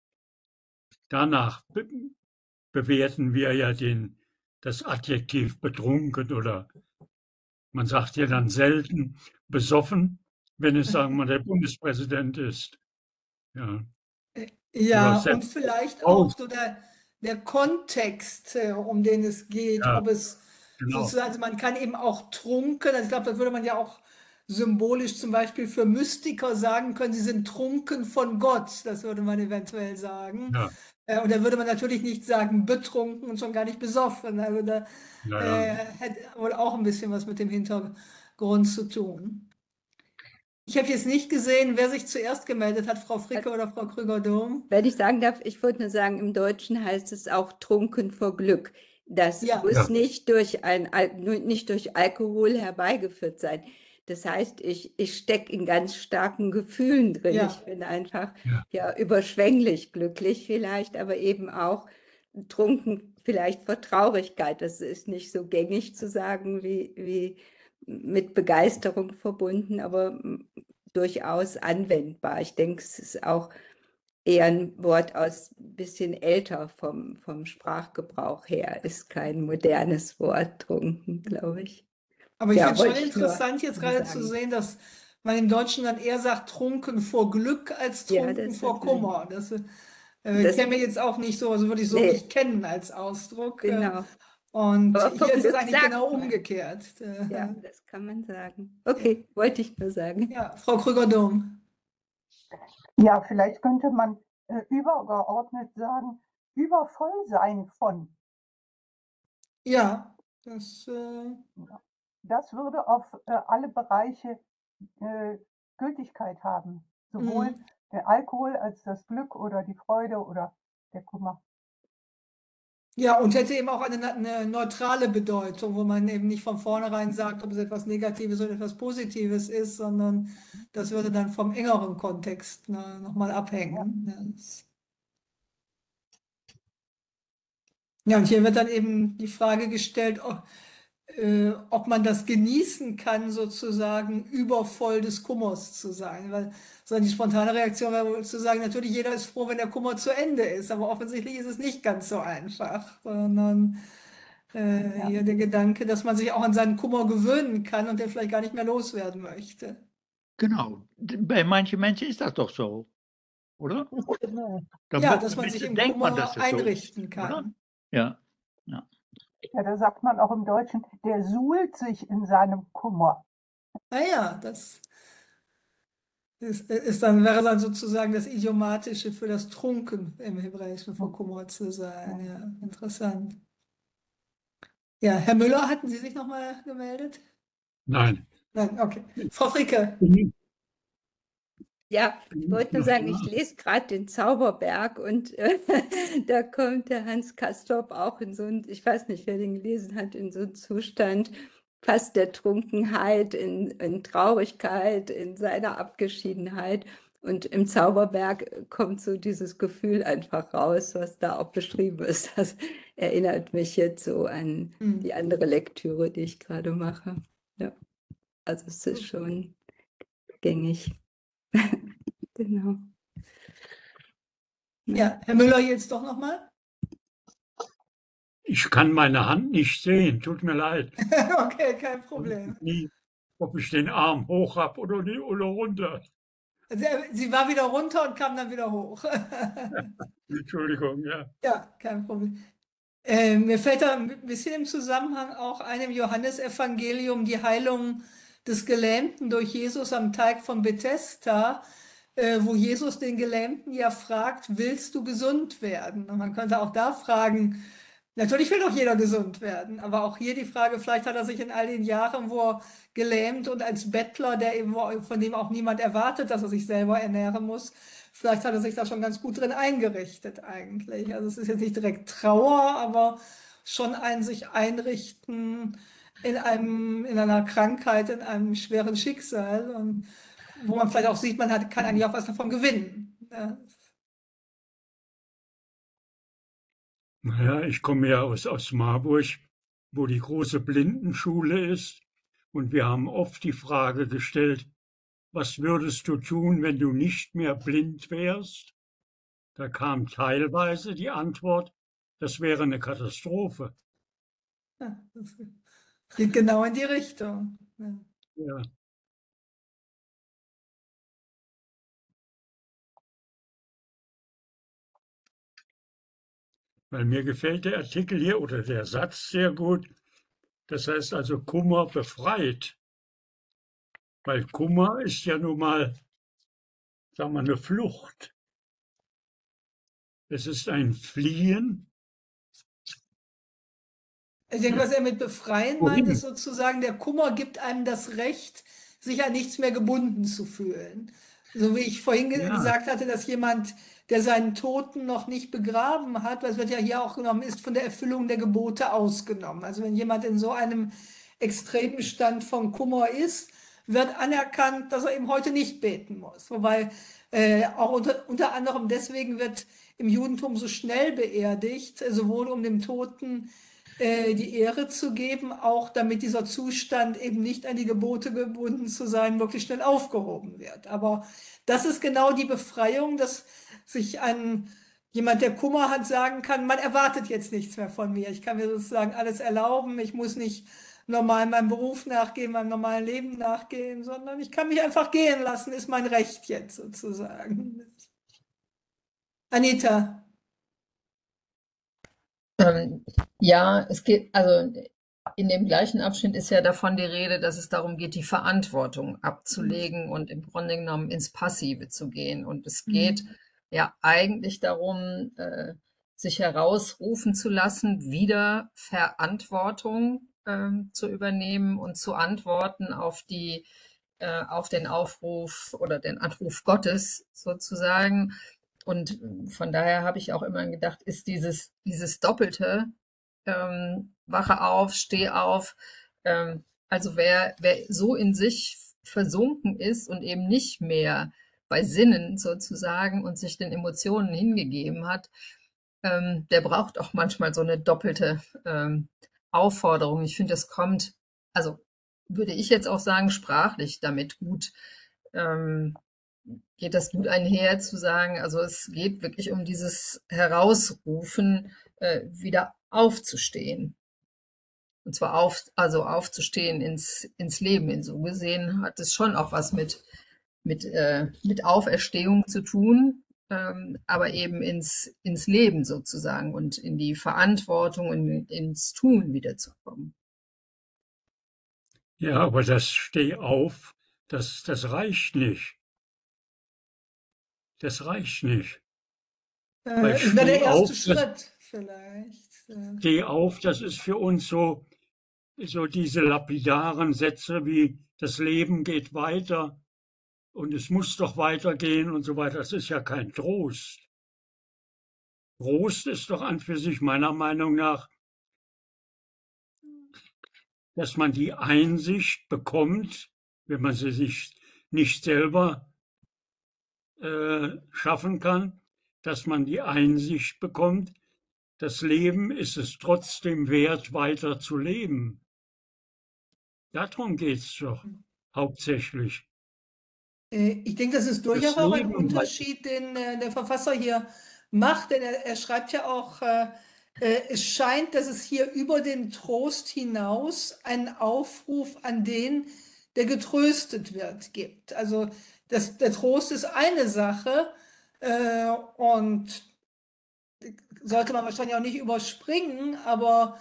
Danach bewerten wir ja das Adjektiv betrunken oder man sagt ja dann selten besoffen, wenn es, sagen wir mal, der Bundespräsident ist. Ja. Oder Ja, und selbst vielleicht aus. auch so der Kontext, um den es geht, Ja, ob es genau. sozusagen, also man kann eben auch trunken, also ich glaube, das würde man ja auch symbolisch zum Beispiel für Mystiker sagen können, sie sind trunken von Gott, das würde man eventuell sagen. Ja, Und da würde man natürlich nicht sagen betrunken und schon gar nicht besoffen. Also da ja, ja. hätte wohl auch ein bisschen was mit dem Hintergrund zu tun. Ich habe jetzt nicht gesehen, wer sich zuerst gemeldet hat, Frau Fricke oder Frau Krüger-Dom. Wenn ich sagen darf, ich würde nur sagen, im Deutschen heißt es auch trunken vor Glück. Das Ja. muss Ja. nicht nicht durch Alkohol herbeigeführt sein. Das heißt, ich stecke in ganz starken Gefühlen drin. Ja. Ich bin einfach Ja. ja überschwänglich glücklich vielleicht, aber eben auch trunken vielleicht vor Traurigkeit. Das ist nicht so gängig zu sagen wie mit Begeisterung verbunden, aber durchaus anwendbar. Ich denke, es ist auch eher ein Wort aus ein bisschen älter vom Sprachgebrauch her, ist kein modernes Wort, trunken, glaube ich. Aber ich Ja, finde schon wollte ich nur interessant, jetzt gerade zu sagen. sehen, dass man im Deutschen dann eher sagt, trunken vor Glück als Ja, trunken das vor natürlich. Kummer. Das Das, käme mir jetzt auch nicht so, also würde ich so nee, nicht kennen als Ausdruck. genau. Und Aber vor hier ist es Glück eigentlich sagt genau man. umgekehrt. Ja, das kann man sagen. Okay, wollte ich nur sagen. Ja, Frau Krüger-Dom. Ja, vielleicht könnte man übergeordnet sagen, übervoll sein von. Ja, Das würde auf alle Bereiche Gültigkeit haben. Sowohl der Alkohol als das Glück oder die Freude oder der Kummer. ja, und hätte eben auch eine neutrale Bedeutung, wo man eben nicht von vornherein sagt, ob es etwas Negatives oder etwas Positives ist, sondern das würde dann vom engeren Kontext nochmal abhängen. Ja, und hier wird dann eben die Frage gestellt, ob man das genießen kann, sozusagen übervoll des Kummers zu sein. Weil so die spontane Reaktion wäre wohl zu sagen, natürlich jeder ist froh, wenn der Kummer zu Ende ist, aber offensichtlich ist es nicht ganz so einfach, sondern hier der Gedanke, dass man sich auch an seinen Kummer gewöhnen kann und den vielleicht gar nicht mehr loswerden möchte. Genau. Bei manchen Menschen ist das doch so, oder? Genau. Da Ja, dass man sich Menschen im denkt man, dass Kummer es so ist, einrichten oder? kann. Ja. Ja. Ja, da sagt man auch im Deutschen, der suhlt sich in seinem Kummer. Naja, das wäre dann sozusagen das Idiomatische für das Trunken im Hebräischen vor Kummer zu sein. Ja, interessant. Ja, Herr Müller, hatten Sie sich nochmal gemeldet? Nein. Nein, okay. Frau Fricke. Ja, ich wollte nur sagen, ich lese gerade den Zauberberg und da kommt der Hans Castorp auch in so einen, ich weiß nicht, wer den gelesen hat, in so einen Zustand fast der Trunkenheit, in Traurigkeit, in seiner Abgeschiedenheit. Und im Zauberberg kommt so dieses Gefühl einfach raus, was da auch beschrieben ist. Das erinnert mich jetzt so an die andere Lektüre, die ich gerade mache. Ja, also es ist schon gängig. Genau. Ja, Herr Müller, jetzt doch nochmal. Ich kann meine Hand nicht sehen, tut mir leid. Okay, kein Problem. Nie, ob ich den Arm hoch habe oder runter. Also, sie war wieder runter und kam dann wieder hoch. Entschuldigung, ja. Ja, kein Problem. Mir fällt da ein bisschen im Zusammenhang auch ein im Johannesevangelium die Heilung des Gelähmten durch Jesus am Teig von Bethesda, wo Jesus den Gelähmten ja fragt, willst du gesund werden? Und man könnte auch da fragen, natürlich will doch jeder gesund werden, aber auch hier die Frage, vielleicht hat er sich in all den Jahren, wo er gelähmt und als Bettler, von dem auch niemand erwartet, dass er sich selber ernähren muss, vielleicht hat er sich da schon ganz gut drin eingerichtet eigentlich. Also es ist jetzt nicht direkt Trauer, aber schon ein sich einrichten in einer Krankheit, in einem schweren Schicksal und wo man vielleicht auch sieht, kann eigentlich auch was davon gewinnen. Ja. Naja, ich komme ja aus Marburg, wo die große Blindenschule ist. Und wir haben oft die Frage gestellt, was würdest du tun, wenn du nicht mehr blind wärst? Da kam teilweise die Antwort, das wäre eine Katastrophe. Ja, das geht genau in die Richtung. Ja. Ja. Weil mir gefällt der Artikel hier oder der Satz sehr gut. Das heißt also Kummer befreit. Weil Kummer ist ja nun mal, sagen wir, eine Flucht. Es ist ein Fliehen. Ich denke, was er mit befreien meint, ist sozusagen, der Kummer gibt einem das Recht, sich an nichts mehr gebunden zu fühlen. So wie ich vorhin gesagt hatte, dass jemand, der seinen Toten noch nicht begraben hat, was wird ja hier auch genommen, ist von der Erfüllung der Gebote ausgenommen. Also wenn jemand in so einem extremen Stand von Kummer ist, wird anerkannt, dass er eben heute nicht beten muss. Wobei auch unter anderem deswegen wird im Judentum so schnell beerdigt, sowohl um dem Toten die Ehre zu geben, auch damit dieser Zustand eben nicht an die Gebote gebunden zu sein, wirklich schnell aufgehoben wird. Aber das ist genau die Befreiung, dass sich jemand, der Kummer hat, sagen kann, man erwartet jetzt nichts mehr von mir. Ich kann mir sozusagen alles erlauben. Ich muss nicht normal meinem Beruf nachgehen, meinem normalen Leben nachgehen, sondern ich kann mich einfach gehen lassen, ist mein Recht jetzt sozusagen. Anita. Ja, es geht, also in dem gleichen Abschnitt ist ja davon die Rede, dass es darum geht, die Verantwortung abzulegen und im Grunde genommen ins Passive zu gehen. Und es geht ja eigentlich darum, sich herausrufen zu lassen, wieder Verantwortung zu übernehmen und zu antworten auf auf den Aufruf oder den Anruf Gottes sozusagen. Und von daher habe ich auch immer gedacht, ist dieses Doppelte, wache auf, steh auf, also wer so in sich versunken ist und eben nicht mehr bei Sinnen sozusagen und sich den Emotionen hingegeben hat, der braucht auch manchmal so eine doppelte Aufforderung. Ich finde, das kommt, also würde ich jetzt auch sagen, sprachlich damit gut, geht das gut einher zu sagen, also es geht wirklich um dieses Herausrufen, wieder aufzustehen. Und zwar aufzustehen ins Leben. So gesehen hat es schon auch was mit Auferstehung zu tun, aber eben ins Leben sozusagen und in die Verantwortung und ins Tun wiederzukommen. Ja, aber das Steh auf, das reicht nicht. Das reicht nicht. Das wäre der erste Schritt vielleicht. Steh auf, das ist für uns so, so diese lapidaren Sätze wie das Leben geht weiter und es muss doch weitergehen und so weiter, das ist ja kein Trost. Trost ist doch an für sich meiner Meinung nach, dass man die Einsicht bekommt, wenn man sie sich nicht selber schaffen kann, dass man die Einsicht bekommt, das Leben ist es trotzdem wert, weiter zu leben. Darum geht es doch hauptsächlich. Ich denke, das ist durchaus Das auch ein Leben Unterschied, den der Verfasser hier macht, denn er schreibt ja auch, es scheint, dass es hier über den Trost hinaus einen Aufruf an den, der getröstet wird, gibt. Also der Trost ist eine Sache und sollte man wahrscheinlich auch nicht überspringen, aber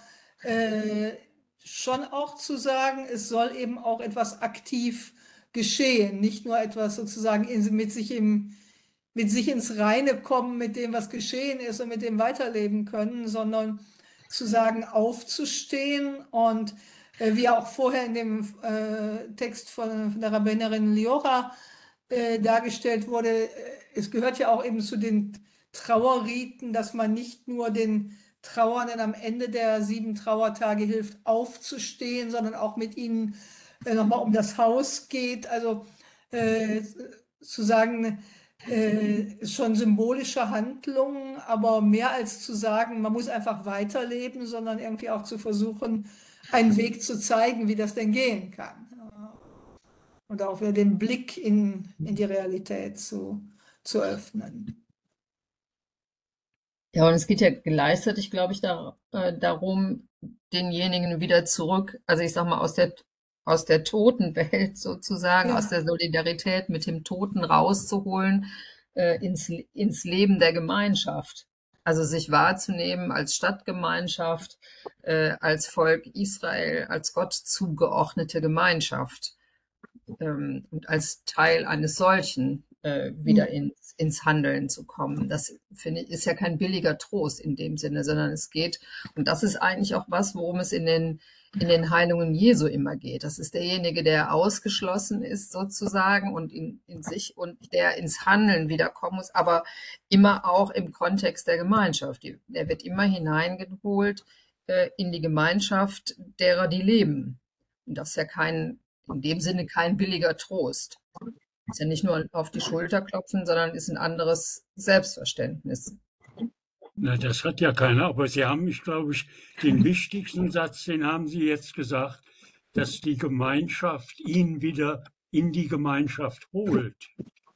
schon auch zu sagen, es soll eben auch etwas aktiv geschehen, nicht nur etwas sozusagen mit sich ins Reine kommen mit dem, was geschehen ist und mit dem weiterleben können, sondern zu sagen, aufzustehen und wie auch vorher in dem Text von der Rabbinerin Liora dargestellt wurde, es gehört ja auch eben zu den Trauerriten, dass man nicht nur den Trauernden am Ende der 7 Trauertage hilft, aufzustehen, sondern auch mit ihnen nochmal um das Haus geht. Also zu sagen, ist schon symbolische Handlung, aber mehr als zu sagen, man muss einfach weiterleben, sondern irgendwie auch zu versuchen, einen Weg zu zeigen, wie das denn gehen kann. Und auch wieder den Blick in die Realität zu öffnen. Ja, und es geht ja gleichzeitig, glaube ich, darum, denjenigen wieder zurück, also ich sag mal, aus der Totenwelt sozusagen, Ja. aus der Solidarität mit dem Toten rauszuholen, ins Leben der Gemeinschaft. Also sich wahrzunehmen als Stadtgemeinschaft, als Volk Israel, als Gott zugeordnete Gemeinschaft und als Teil eines solchen wieder ins Handeln zu kommen. Das, finde ich, ist ja kein billiger Trost in dem Sinne, sondern es geht, und das ist eigentlich auch was, worum es in den Heilungen Jesu immer geht. Das ist derjenige, der ausgeschlossen ist sozusagen und in sich und der ins Handeln wiederkommen muss, aber immer auch im Kontext der Gemeinschaft. Der wird immer hineingeholt in die Gemeinschaft derer, die leben. Und das ist ja in dem Sinne kein billiger Trost. Ist ja nicht nur auf die Schulter klopfen, sondern ist ein anderes Selbstverständnis. Na, das hat ja keiner, aber Sie haben mich, glaube ich, den wichtigsten Satz, den haben Sie jetzt gesagt, dass die Gemeinschaft ihn wieder in die Gemeinschaft holt.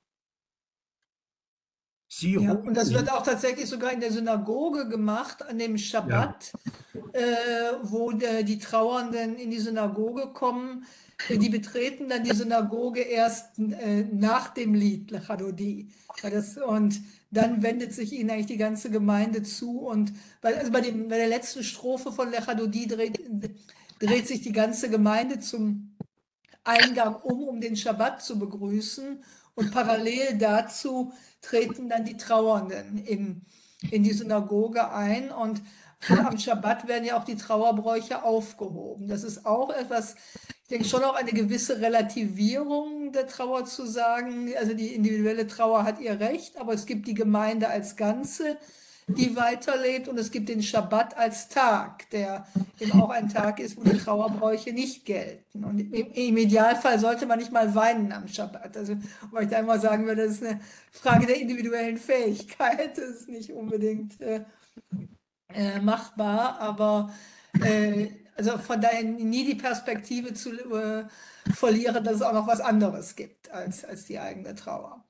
Ja, und das wird auch tatsächlich sogar in der Synagoge gemacht, an dem Schabbat, wo die Trauernden in die Synagoge kommen. Die betreten dann die Synagoge erst nach dem Lied Lechadodi. Und dann wendet sich ihnen eigentlich die ganze Gemeinde zu. Und bei der letzten Strophe von Lechadodi dreht sich die ganze Gemeinde zum Eingang um den Schabbat zu begrüßen. Und parallel dazu treten dann die Trauernden in die Synagoge ein. Und am Schabbat werden ja auch die Trauerbräuche aufgehoben. Das ist auch etwas, ich denke schon auch eine gewisse Relativierung der Trauer zu sagen. Also die individuelle Trauer hat ihr Recht, aber es gibt die Gemeinde als Ganze, die weiterlebt, und es gibt den Schabbat als Tag, der eben auch ein Tag ist, wo die Trauerbräuche nicht gelten. Und im Idealfall sollte man nicht mal weinen am Schabbat. Also, weil ich da immer sagen würde, das ist eine Frage der individuellen Fähigkeit, das ist nicht unbedingt machbar, aber also von daher nie die Perspektive zu verlieren, dass es auch noch was anderes gibt als die eigene Trauer.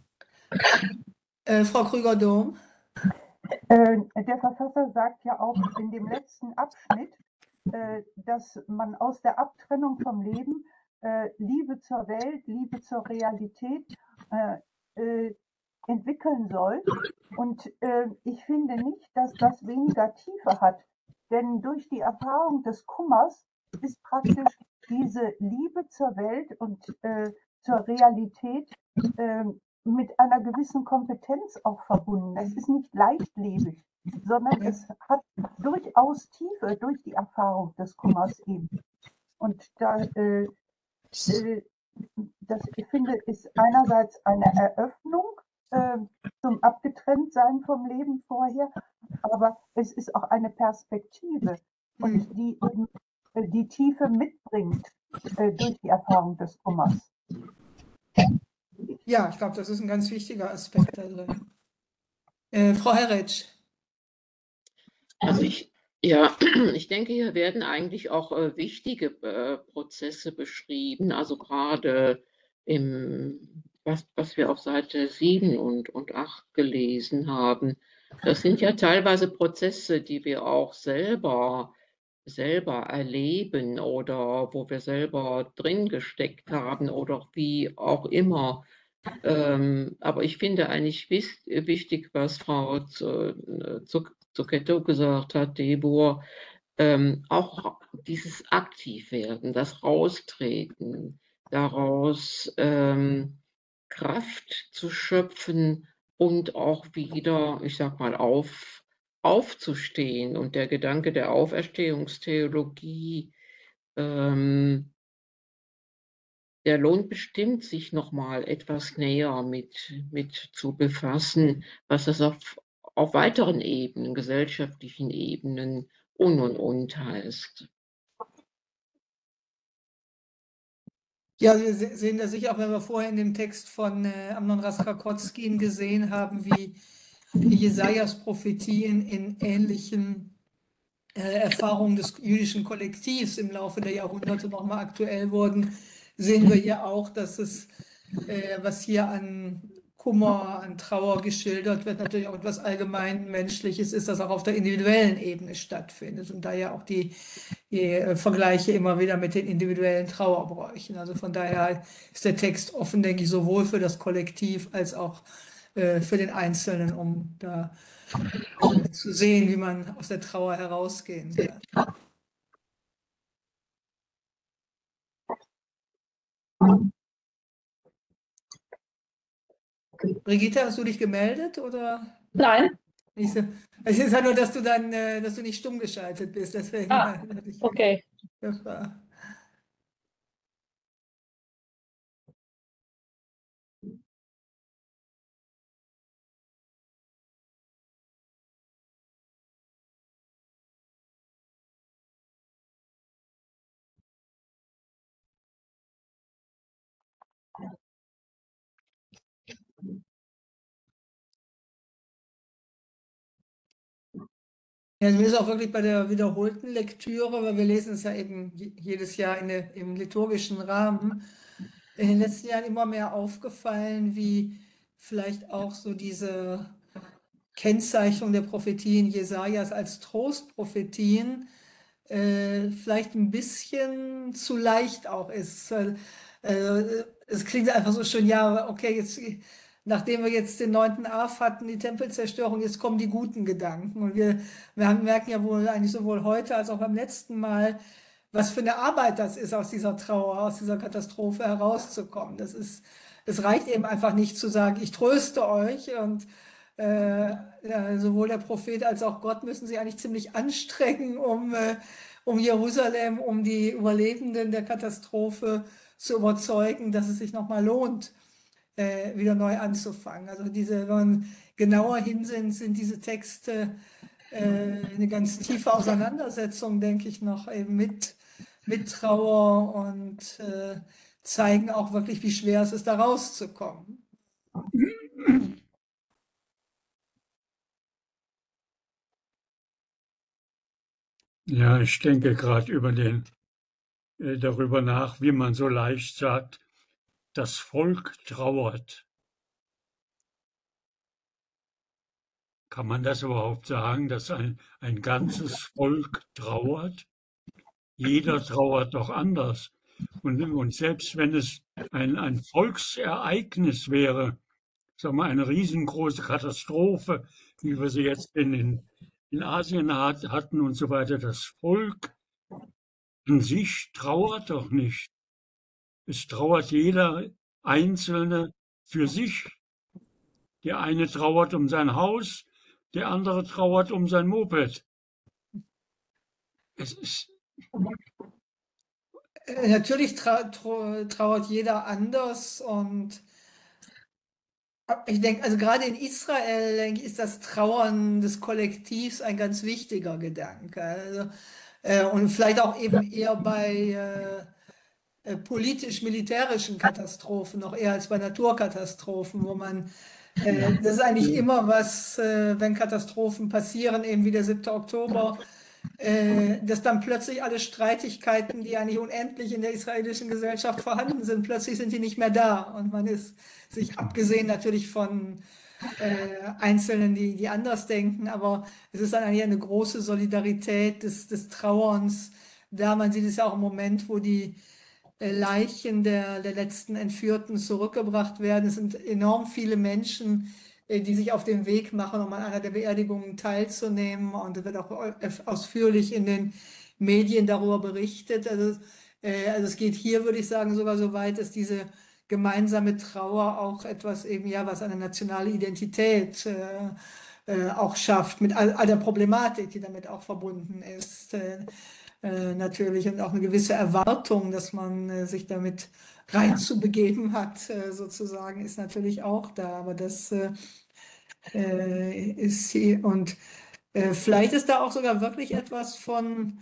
Frau Krüger-Dohm? Der Verfasser sagt ja auch in dem letzten Abschnitt, dass man aus der Abtrennung vom Leben Liebe zur Welt, Liebe zur Realität entwickeln soll. Und ich finde nicht, dass das weniger Tiefe hat, denn durch die Erfahrung des Kummers ist praktisch diese Liebe zur Welt und zur Realität mit einer gewissen Kompetenz auch verbunden. Es ist nicht leichtlebig, sondern es hat durchaus Tiefe durch die Erfahrung des Kummers eben. Und das, ich finde, ist einerseits eine Eröffnung zum Abgetrenntsein vom Leben vorher, aber es ist auch eine Perspektive und die eben die Tiefe mitbringt durch die Erfahrung des Kummers. Ja, ich glaube, das ist ein ganz wichtiger Aspekt da drin. Frau Herretsch. Also ich denke, hier werden eigentlich auch wichtige Prozesse beschrieben, also gerade was wir auf Seite 7 und 8 gelesen haben. Das sind ja teilweise Prozesse, die wir auch selber erleben oder wo wir selber drin gesteckt haben oder wie auch immer. Aber ich finde eigentlich wichtig, was Frau Zucchetto gesagt hat, Debor, auch dieses Aktivwerden, das Raustreten, daraus Kraft zu schöpfen und auch wieder, ich sag mal, aufzustehen. Und der Gedanke der Auferstehungstheologie, der lohnt bestimmt, sich nochmal etwas näher mit zu befassen, was das auf weiteren Ebenen, gesellschaftlichen Ebenen und heißt. Ja, wir sehen das sicher auch, wenn wir vorher in dem Text von Amnon Raskakotskien gesehen haben, wie Jesajas Prophetien in ähnlichen Erfahrungen des jüdischen Kollektivs im Laufe der Jahrhunderte nochmal aktuell wurden, sehen wir hier auch, dass es, was hier an Kummer, an Trauer geschildert wird, natürlich auch etwas allgemein Menschliches ist, das auch auf der individuellen Ebene stattfindet und daher auch die Vergleiche immer wieder mit den individuellen Trauerbräuchen. Also von daher ist der Text offen, denke ich, sowohl für das Kollektiv als auch für den Einzelnen, um da zu sehen, wie man aus der Trauer herausgehen kann. Brigitte, hast du dich gemeldet oder? Nein. Nicht so? Es ist ja nur, dass du dann, dass du nicht stumm geschaltet bist, deswegen. Okay. Das war. Ja, mir ist auch wirklich bei der wiederholten Lektüre, weil wir lesen es ja eben jedes Jahr im liturgischen Rahmen, in den letzten Jahren immer mehr aufgefallen, wie vielleicht auch so diese Kennzeichnung der Prophetien Jesajas als Trostprophetien vielleicht ein bisschen zu leicht auch ist. Es klingt einfach so schön, ja, okay, jetzt, nachdem wir jetzt den 9. Av hatten, die Tempelzerstörung, jetzt kommen die guten Gedanken. Und wir merken ja wohl eigentlich sowohl heute als auch beim letzten Mal, was für eine Arbeit das ist, aus dieser Trauer, aus dieser Katastrophe herauszukommen. Es reicht eben einfach nicht zu sagen, ich tröste euch und ja, sowohl der Prophet als auch Gott müssen sich eigentlich ziemlich anstrengen, um Jerusalem, um die Überlebenden der Katastrophe zu überzeugen, dass es sich nochmal lohnt, wieder neu anzufangen. Also wenn man genauer hinsinnt, sind diese Texte eine ganz tiefe Auseinandersetzung, denke ich, noch eben mit Trauer und zeigen auch wirklich, wie schwer es ist, da rauszukommen. Ja, ich denke gerade darüber nach, wie man so leicht sagt, das Volk trauert. Kann man das überhaupt sagen, dass ein ganzes Volk trauert? Jeder trauert doch anders. Und selbst wenn es ein Volksereignis wäre, sagen wir eine riesengroße Katastrophe, wie wir sie jetzt in Asien hatten und so weiter, das Volk an sich trauert doch nicht. Es trauert jeder Einzelne für sich. Der eine trauert um sein Haus, der andere trauert um sein Moped. Es ist, Natürlich trauert jeder anders und ich denke, also gerade in Israel, denke ich, ist das Trauern des Kollektivs ein ganz wichtiger Gedanke. Also, und vielleicht auch eben eher bei politisch-militärischen Katastrophen, noch eher als bei Naturkatastrophen, wo man, das ist eigentlich immer was, wenn Katastrophen passieren, eben wie der 7. Oktober, dass dann plötzlich alle Streitigkeiten, die eigentlich unendlich in der israelischen Gesellschaft vorhanden sind, plötzlich sind die nicht mehr da. Und man ist sich, abgesehen natürlich von Einzelnen, die anders denken, aber es ist dann eigentlich eine große Solidarität des Trauerns da. Man sieht es ja auch im Moment, wo die Leichen der letzten Entführten zurückgebracht werden. Es sind enorm viele Menschen, die sich auf den Weg machen, um an einer der Beerdigungen teilzunehmen. Und es wird auch ausführlich in den Medien darüber berichtet. Also es geht hier, würde ich sagen, sogar so weit, dass diese gemeinsame Trauer auch etwas eben, ja, was eine nationale Identität auch schafft, mit all der Problematik, die damit auch verbunden ist. Natürlich und auch eine gewisse Erwartung, dass man sich damit reinzubegeben hat, sozusagen, ist natürlich auch da. Aber das ist hier und vielleicht ist da auch sogar wirklich etwas von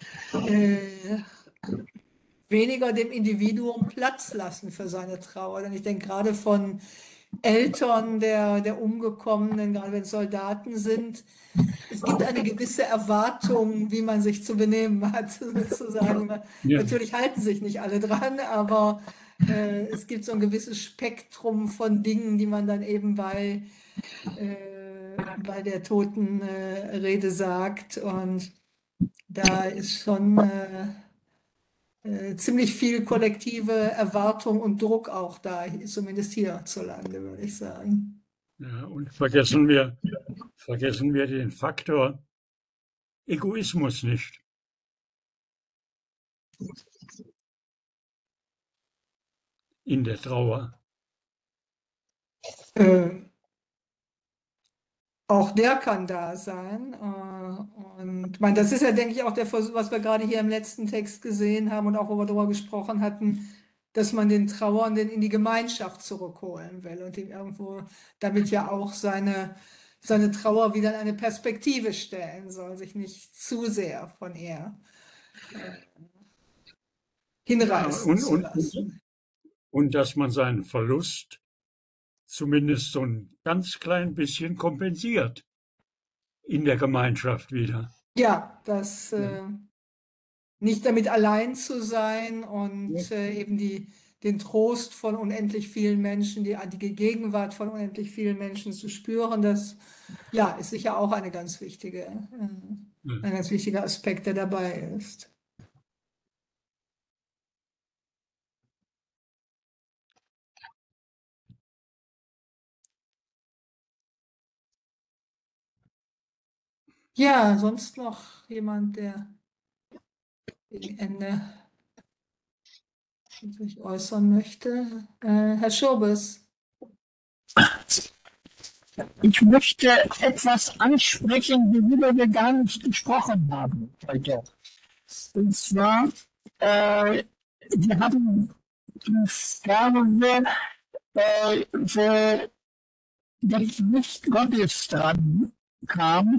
weniger dem Individuum Platz lassen für seine Trauer. Denn ich denke gerade von Eltern der Umgekommenen, gerade wenn es Soldaten sind, es gibt eine gewisse Erwartung, wie man sich zu benehmen hat, sozusagen. ja, Natürlich halten sich nicht alle dran, aber es gibt so ein gewisses Spektrum von Dingen, die man dann eben bei der Totenrede sagt. Und da ist schon ziemlich viel kollektive Erwartung und Druck auch da, zumindest hierzulande, würde ich sagen. ja, und vergessen wir den Faktor Egoismus nicht. In der Trauer. Auch der kann da sein. Und man, das ist ja, denke ich, auch der Versuch, was wir gerade hier im letzten Text gesehen haben und auch, wo wir darüber gesprochen hatten, dass man den Trauernden in die Gemeinschaft zurückholen will und ihm irgendwo damit ja auch seine Trauer wieder in eine Perspektive stellen soll, sich nicht zu sehr von ihr hinreißen zu lassen. Und dass man seinen Verlust zumindest so ein ganz klein bisschen kompensiert in der Gemeinschaft wieder. Ja, das nicht damit allein zu sein und eben den Trost von unendlich vielen Menschen, die Gegenwart von unendlich vielen Menschen zu spüren, das ja, ist sicher auch ein ganz wichtiger Aspekt, der dabei ist. Ja, sonst noch jemand, der gegen Ende sich äußern möchte? Herr Schurbes. Ich möchte etwas ansprechen, worüber wir gar nicht gesprochen haben heute. Und zwar, wir haben die Frage, wo das Licht Gottes dran kam,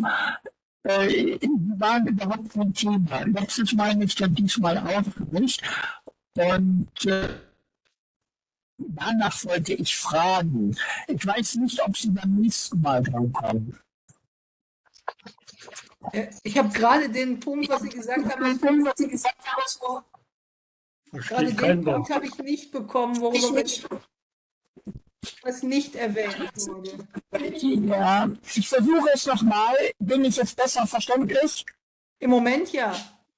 waren überhaupt kein Thema. Letztes Mal nicht und diesmal auch nicht. Und danach wollte ich fragen. Ich weiß nicht, ob Sie beim nächsten Mal dran kommen. Ich habe gerade den Punkt, was Sie gesagt haben, gerade den Punkt habe ich nicht bekommen, worüber was nicht erwähnt wurde. Ja, ich versuche es nochmal. Bin ich jetzt besser verständlich? Im Moment ja.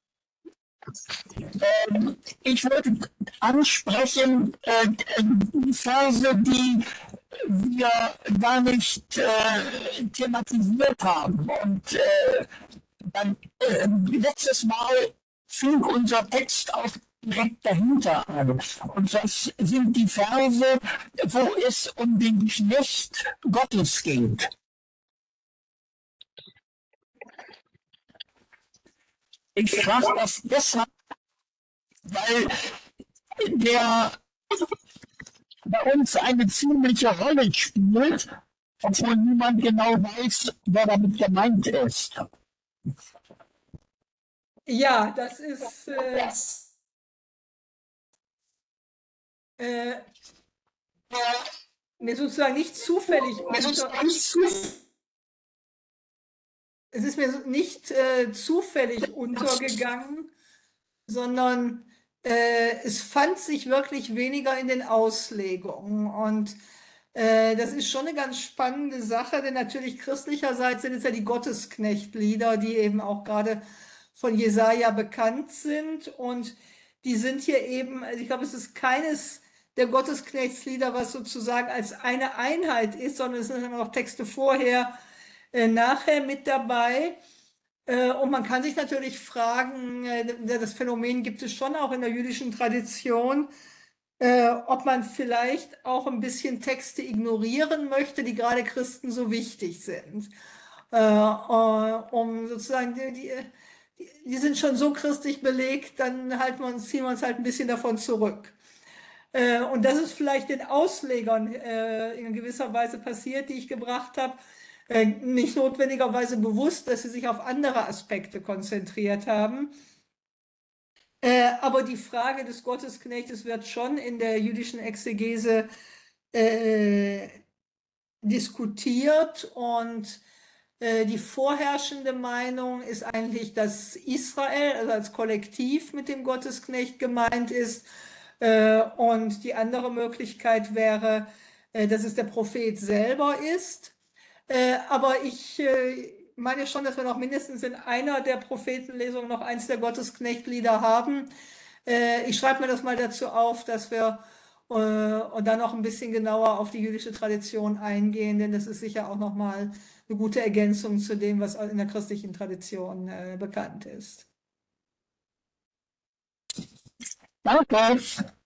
Ich wollte ansprechen, die Verse, die wir gar nicht thematisiert haben. Und letztes Mal fing unser Text auf direkt dahinter an. Und das sind die Verse, wo es um den Knecht Gottes geht. Ich frage das deshalb, weil der bei uns eine ziemliche Rolle spielt, obwohl niemand genau weiß, wer damit gemeint ist. Ja, das ist mir sozusagen nicht zufällig es ist mir nicht zufällig untergegangen, sondern es fand sich wirklich weniger in den Auslegungen. Und das ist schon eine ganz spannende Sache, denn natürlich christlicherseits sind es ja die Gottesknechtlieder, die eben auch gerade von Jesaja bekannt sind. Und die sind hier eben, also ich glaube, es ist keines der Gottesknechtslieder, was sozusagen als eine Einheit ist, sondern es sind immer noch Texte vorher, nachher mit dabei. Und man kann sich natürlich fragen, das Phänomen gibt es schon auch in der jüdischen Tradition, ob man vielleicht auch ein bisschen Texte ignorieren möchte, die gerade Christen so wichtig sind. Um sozusagen, die sind schon so christlich belegt, dann ziehen wir uns halt ein bisschen davon zurück. Und das ist vielleicht den Auslegern in gewisser Weise passiert, die ich gebracht habe, nicht notwendigerweise bewusst, dass sie sich auf andere Aspekte konzentriert haben. Aber die Frage des Gottesknechtes wird schon in der jüdischen Exegese diskutiert, und die vorherrschende Meinung ist eigentlich, dass Israel, also als Kollektiv, mit dem Gottesknecht gemeint ist. Und die andere Möglichkeit wäre, dass es der Prophet selber ist. Aber ich meine schon, dass wir noch mindestens in einer der Prophetenlesungen noch eins der Gottesknechtlieder haben. Ich schreibe mir das mal dazu auf, dass wir und dann noch ein bisschen genauer auf die jüdische Tradition eingehen, denn das ist sicher auch nochmal eine gute Ergänzung zu dem, was in der christlichen Tradition bekannt ist. Danke.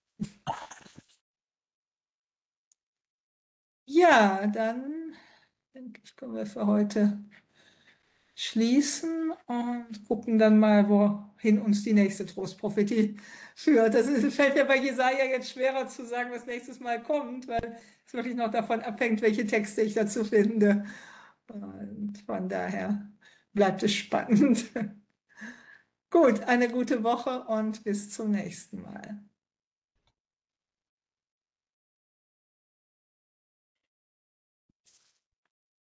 Ja, dann denke ich, können wir für heute schließen und gucken dann mal, wohin uns die nächste Trostprophetie führt. Fällt mir bei Jesaja jetzt schwerer zu sagen, was nächstes Mal kommt, weil es wirklich noch davon abhängt, welche Texte ich dazu finde. Und von daher bleibt es spannend. Gut, eine gute Woche und bis zum nächsten Mal.